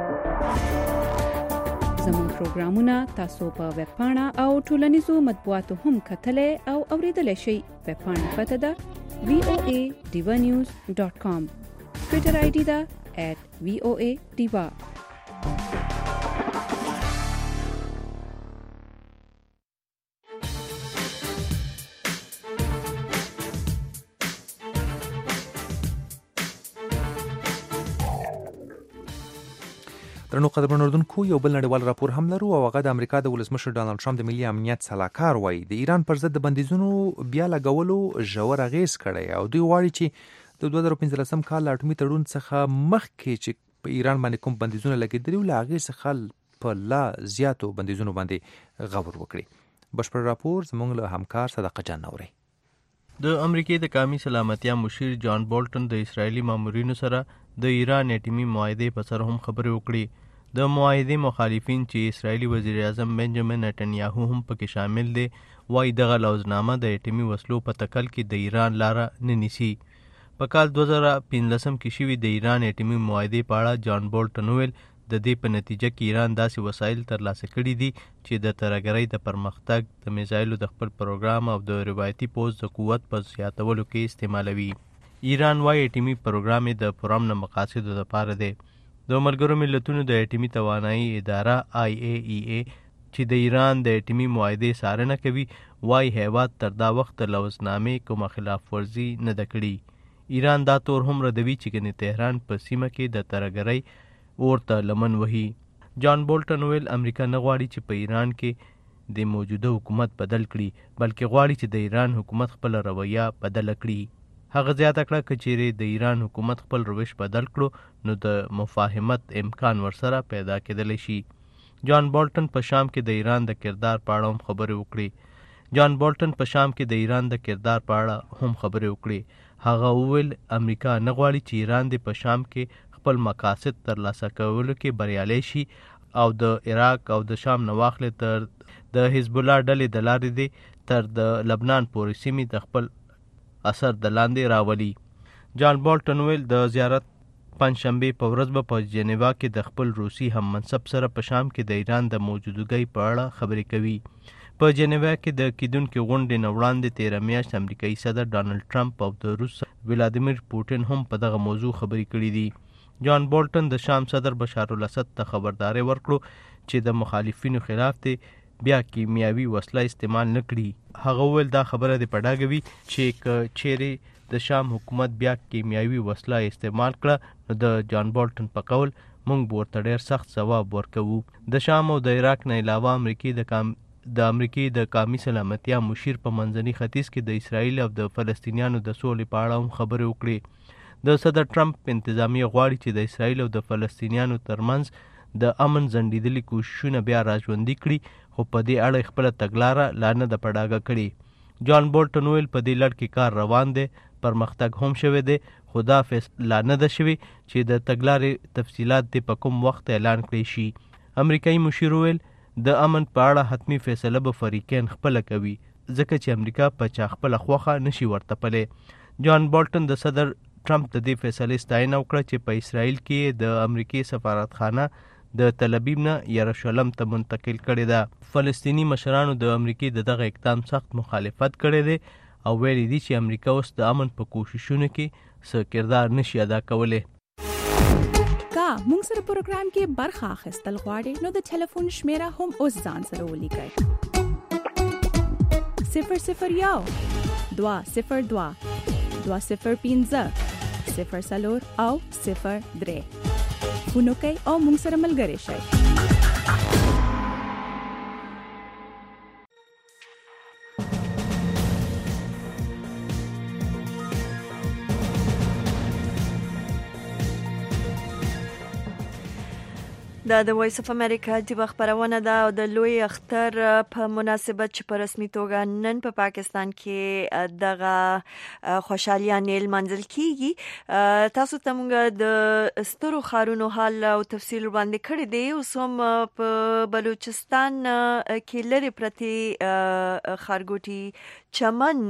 زموږ پروګرامونه تاسو په ویب پاڼه او ټولنیزو مطبوعاتو هم کتلای او اوریدلای شئ. ویب پاڼه پته ده وی او ای diva news dot com. ټویټر آی ډي ده at V O A Diva. درنو قدرمن اردوونکو یو بل نړیوال راپور هم لرو او هغه د امریکا د ولسمشر ډانلډ ټرمپ د ملي امنیت سلاکار وایي د ایران پر ضد د بندیزونو بیا لګولو ژور اغیز کړی او دوی غواړي چې د دوه زره پنځلسم کال اټومي تړون څخه مخکې چې په ایران باندې کوم بندیزونه لګېدلي ول هغې څخه په لا زیاتو بندیزونو باندې غور وکړي. بشپړ راپور زموږ له همکار صدقه جان نوري. د امریکای د قومي سلامتیا مشیر جان بولټن د اسرایلی مامورینو سره د ایران اټومي معاهدې په سر هم خبرې وکړي. د معاهدې مخالفین چې اسرایلی وزیر اعظم بنجامین نتنیاهو هم پکې شامل دي وايي دغه لوزنامه د اټومي وسلو په تکل کې د ایران لاره نه نیسي. په کال دوه زره پنځلسم کې شوي د ایران اټومي معاهدې په اړه جان بولټن وویل د دې په نتیجه کې ایران داسې وسایل ترلاسه کړي دي چې د ترهګرۍ د پرمختګ د میزایلو د خپل پروګرام او د روایتي پوځ د قوت په زیاتولو کې استعمالوي. ایران وايي اټومي پروګرام د پرامن مقاصدو لپاره دی. د ملګرو ملتونو د اټومي توانایي اداره آی ای ای ای چې د ایران د اټومي معاهدې څارنه کوي وايي هیواد تر دا وخت د لوزنامې کومه خلاف ورزي نه ده کړې. ایران دا تور هم ردوي چې ګنې تهران په سیمه کې د ترهګرۍ ورته لمن وهي. جان بولټن ویل امریکا نه غواړي چې په ایران کې د موجوده حکومت بدل کړي بلکې غواړي چې د ایران حکومت خپل رویه بدل کړي. هغه زیاته کړه که چیرې د ایران حکومت خپل روش بدل کړو نو د مفاهمت امکان ورسره پیدا کېدلی شي. جان بولټن په شام کې د ایران د کردار په اړه هم خبرې وکړي. جان بولټن په شام کې د ایران د کردار په اړه هم خبرې وکړي. هغه وویل امریکا نه غواړي چې ایران د په شام کې خپل مقاصد ترلاسه کولو کې بریالی شي او د عراق او د شام نه واخلې تر د حزب الله ډلې د لارې دی تر د لبنان پورې سیمې د خپل اثر د لاندې راولي. جان بولټن ویل د زیارت پنځشنبې په ورځ به په جنیوا کې د خپل روسي هم منصب سره په شام کې د ایران د موجودګۍ په اړه خبرې کوي. په جنیوا کې د کیدونکو غونډې نه وړاندې تیره میاشت امریکایي صدر ډانلډ ټرمپ او د روس ولادیمیر پوټین هم په دغه موضوع خبرې کړې دي. جان بولټن د شام صدر بشار الاسد ته خبرداری ورکړو چې د مخالفینو خلاف دی بیا کیمیاوي وسله استعمال نه کړي. هغه وویل دا خبره د پډاګوي چې که چیرې د شام حکومت بیا کیمیاوي وسله استعمال کړه نو د جان بولټن په قول موږ به ورته ډېر سخت ځواب ورکوو. د شام او د عراق نه علاوه امریکای د کام د امریکای د قومي سلامتیا مشیر په منځني ختیځ کې د اسرایل او د فلسطینیانو د سولې په اړه هم خبرې وکړي. د صدر ټرمپ انتظامیه غواړي چې د اسرایل او د فلسطینیانو ترمنځ د امن ځنډېدلي کوششونه بیا راژوندي کړي خو په دې اړه خپله تګلاره لا نه ده په ډاګه کړې. جان بولټن ویل په دې لړ کې کار روان دی پرمختګ هم شوی دی خو دا فیصله نه ده شوې چې د تګلارې تفصیلات دې په کوم وخت اعلان کړی شي. امریکایي مشیر ویل د امن په اړه حتمی فیصله به فریقین خپله کوي ځکه چې امریکا په چا خپله خوښه نشي ورتپلی. جان بولټن د صدر ټرمپ د دې فیصلې ستاینه وکړه چې په اسرائیل کې د امریکای سفارتخانه د تل ابیب نه یروشلم ته منتقل کړې ده. فلسطینی مشرانو د امریکای د دغه اقدام سخت مخالفت کړی دی او ویلي دي چې امریکا اوس د امن په کوششونو کې څه کردار نشي ادا کولی. کا موږ سره پروګرام کې برخه اخیستل غواړئ نو د ټلیفون شمیره هم اوس ځان سره ولیکئ. صفر صفر یو دوه صفر دوه دوه صفر پنځه صفر څلور او صفر درې فون وکئ او موږ سره ملګري شئ. دا د وایس اف امریکا د خبرونه ده او د لوی اختر په مناسبت چې په رسمي توګه نن په پا پاکستان کې دغه خوشحالیان لمانځل کیږي. تاسو ته موږ د سترو خارونو حال او تفصیل باندې کړی دی. اوس هم په بلوچستان کې لري پرتی خارګوټي چمن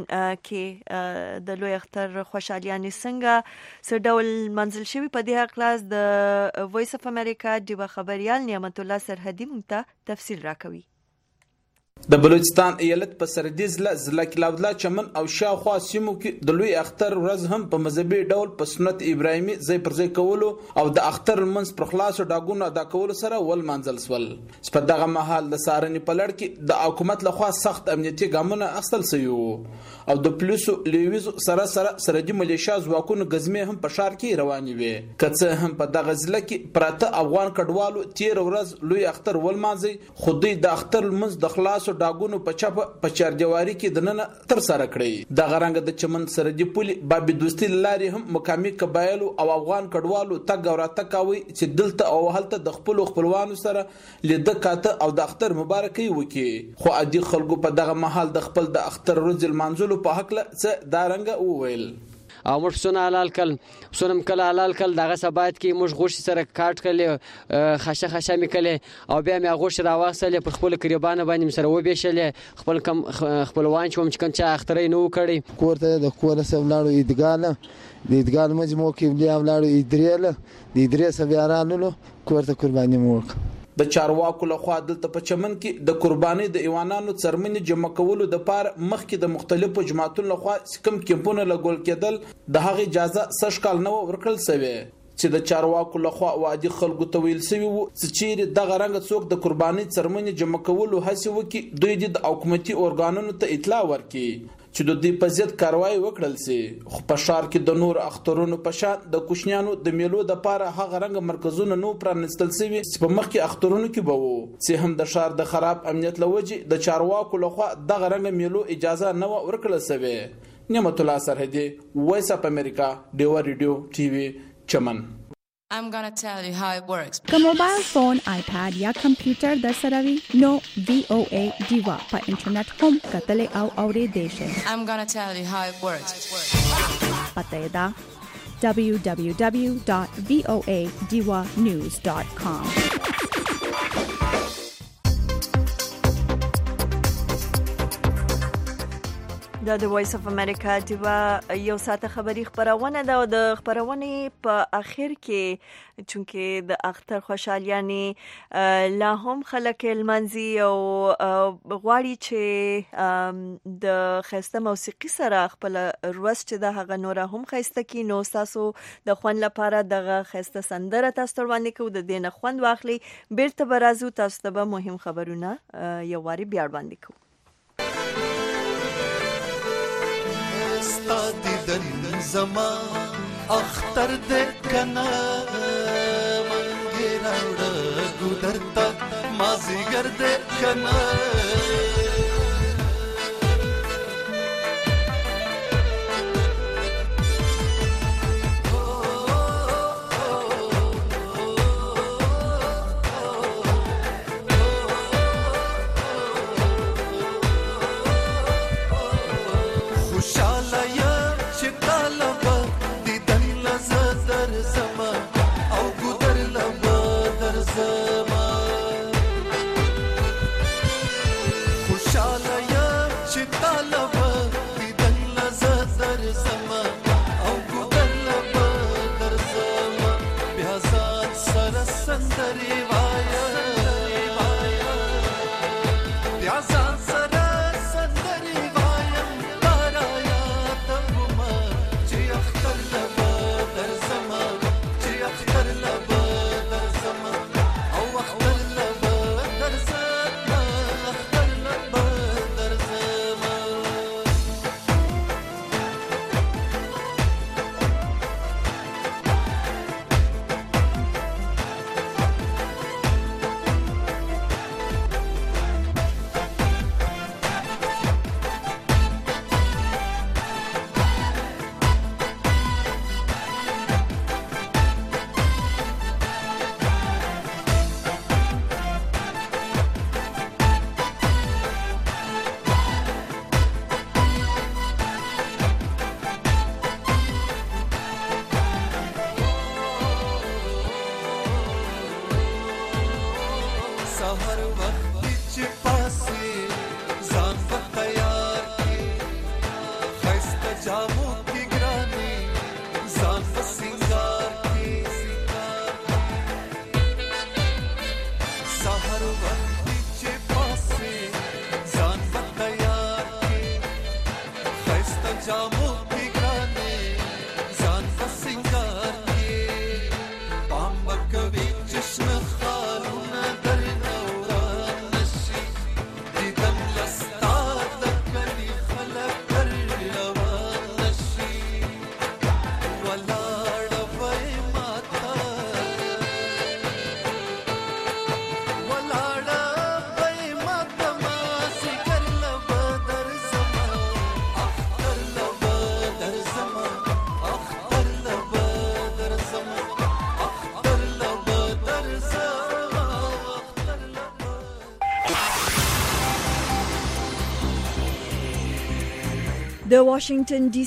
کې د لوی اختر خوشحالیان څنګه څه ډول منځل شوی په دې اخلاص د وایس اف امریکا د خبريال نعمت الله سرحدي مونږ ته تفصیل راکوي. د بلوچستان ایالت په سردیز له ضلع کلاودلا چمن او شاوخوا سیمو کې د لوی اختر ورځ هم په مذهبي ډول په سنت ابراهیمي ځای پر ځای کولو او د اختر منځ پر خلاصو ډاګونو ادا کولو سره ول منځل سول. په دغه مهال د سارنې په لړ کې د حکومت لخوا سخت امنیتي ګامونه اخیستل شوي او د پولیسو لیویزو سره سره سرحدي ملیشیا ځواکونو ګزمې هم په ښار کې روانې وې. که څه هم په دغه ضلع کې پراته افغان کډوالو تیر ورځ لوی اختر ول مانځي، خو دوی د اختر منځ د خلاصو ډاګونو په چپ په چارجواري کې د نن تر سره کړی. د غرنګ د چمن سرحدي پولي بابي دوستي لاري هم مقامي قبایلو او افغان کډوالو تګ او راتګ کوي چې دلته او هلته د خپل خپلوانو سره لید کاته او د اختر مبارکي وکي. خو عادي خلکو په دغه محل د خپل د اختر ورځ منځلو په حق له څه دارنګ وویل. او موږ سونه حلال کل سونم کله حلال کل دغه سبات کې موږ غوښ سره کاټ کړي خشه خشه مې کړي او بیا مې غوښ راوښله پر خپل قربانه باندې سره و بشله خپل کم خپلوان چې کوم چې اخترې نو کړي کوړه د کوله سم لاړو ایدګاله د ایدګال مجموع کې بیا لاړو ایدریاله د ایدریس بیا رانلو کوړه قرباني مو د چارواکو لخوا دلته په چمن کې د قرباني د ایوانانو څرمنې جمع کولو د پاره مخکې د مختلفو جماعتونو لخوا کم کیمپونه لګول کېدل د هغه اجازه سږ کال نو ورکړل شوی چې د چارواکو لخوا وادي خلکو ته ویل شوی وو چې چیرې دغه رنګ څوک د قرباني څرمنې جمع کولو هڅه وکړي دوی د حکومتي اورګانونو ته اطلاع ورکړي چې د دې په ضد کاروایی وکړل شي. خو په ښار کې د نور اخترونو په شان د کوچنیانو د میلو د پاره هغه رنګ مرکزونه نو پرانستل شوي چې په مخکې اخترونو کې به وو چې هم د ښار د خراب امنیت لوجې د چارواکو لخوا دغه رنګ میلو اجازه نه ورکړل شوی. نعمت الله سرحدي، وایس اف امریکا، ډیوا ریډیو ټي وي چمن. I'm gonna tell you how it works. که موبایل فون، آیپاد یا کمپیوټر در سره وي نو وی او ای ډیوا په انټرنیټ هم کتلې او اورېدې شئ. I'm gonna tell you how it works. پته یې ده دبلیو دبلیو دبلیو ډاټ وی او ای ډیوا نیوز ډاټ کام. دا د وایس اف امریکا د یو ساعته خبری خبرونه ده او د خبرونه په اخر کې چونکه د اختر خوشحالیانې لا هم خلک المنزي او غواړي چې د خسته موسیقي سره خپل روز چې د هغه نور هم خسته کې نو تاسو د خوند لپاره دغه خسته سندره تاسو باندې کو د دینه خوند واخلي. بیرته برازو تاسو ته مهم خبرونه یو واری بیا باندې کو. استاد دن زما اختر د کنا منګ راوړ ګودرتا مازیګر د کنا جامو کې ګرانې ځان په سنگار کې سحر وختي چې پاسې ځان په تیار کې خسته جامو کې ګرانې ځان په سنگار کې پام کوي چشم خالونه درنه وران نشي دیدن لستا د کلي خلک در روان نشي ولاړه وای ماته ولاړه وای ماته ما سکر لبه در زما اختر لبه در زما اختر لبه در زما اختر لبه در زما اختر لبه د واشنگټن ډي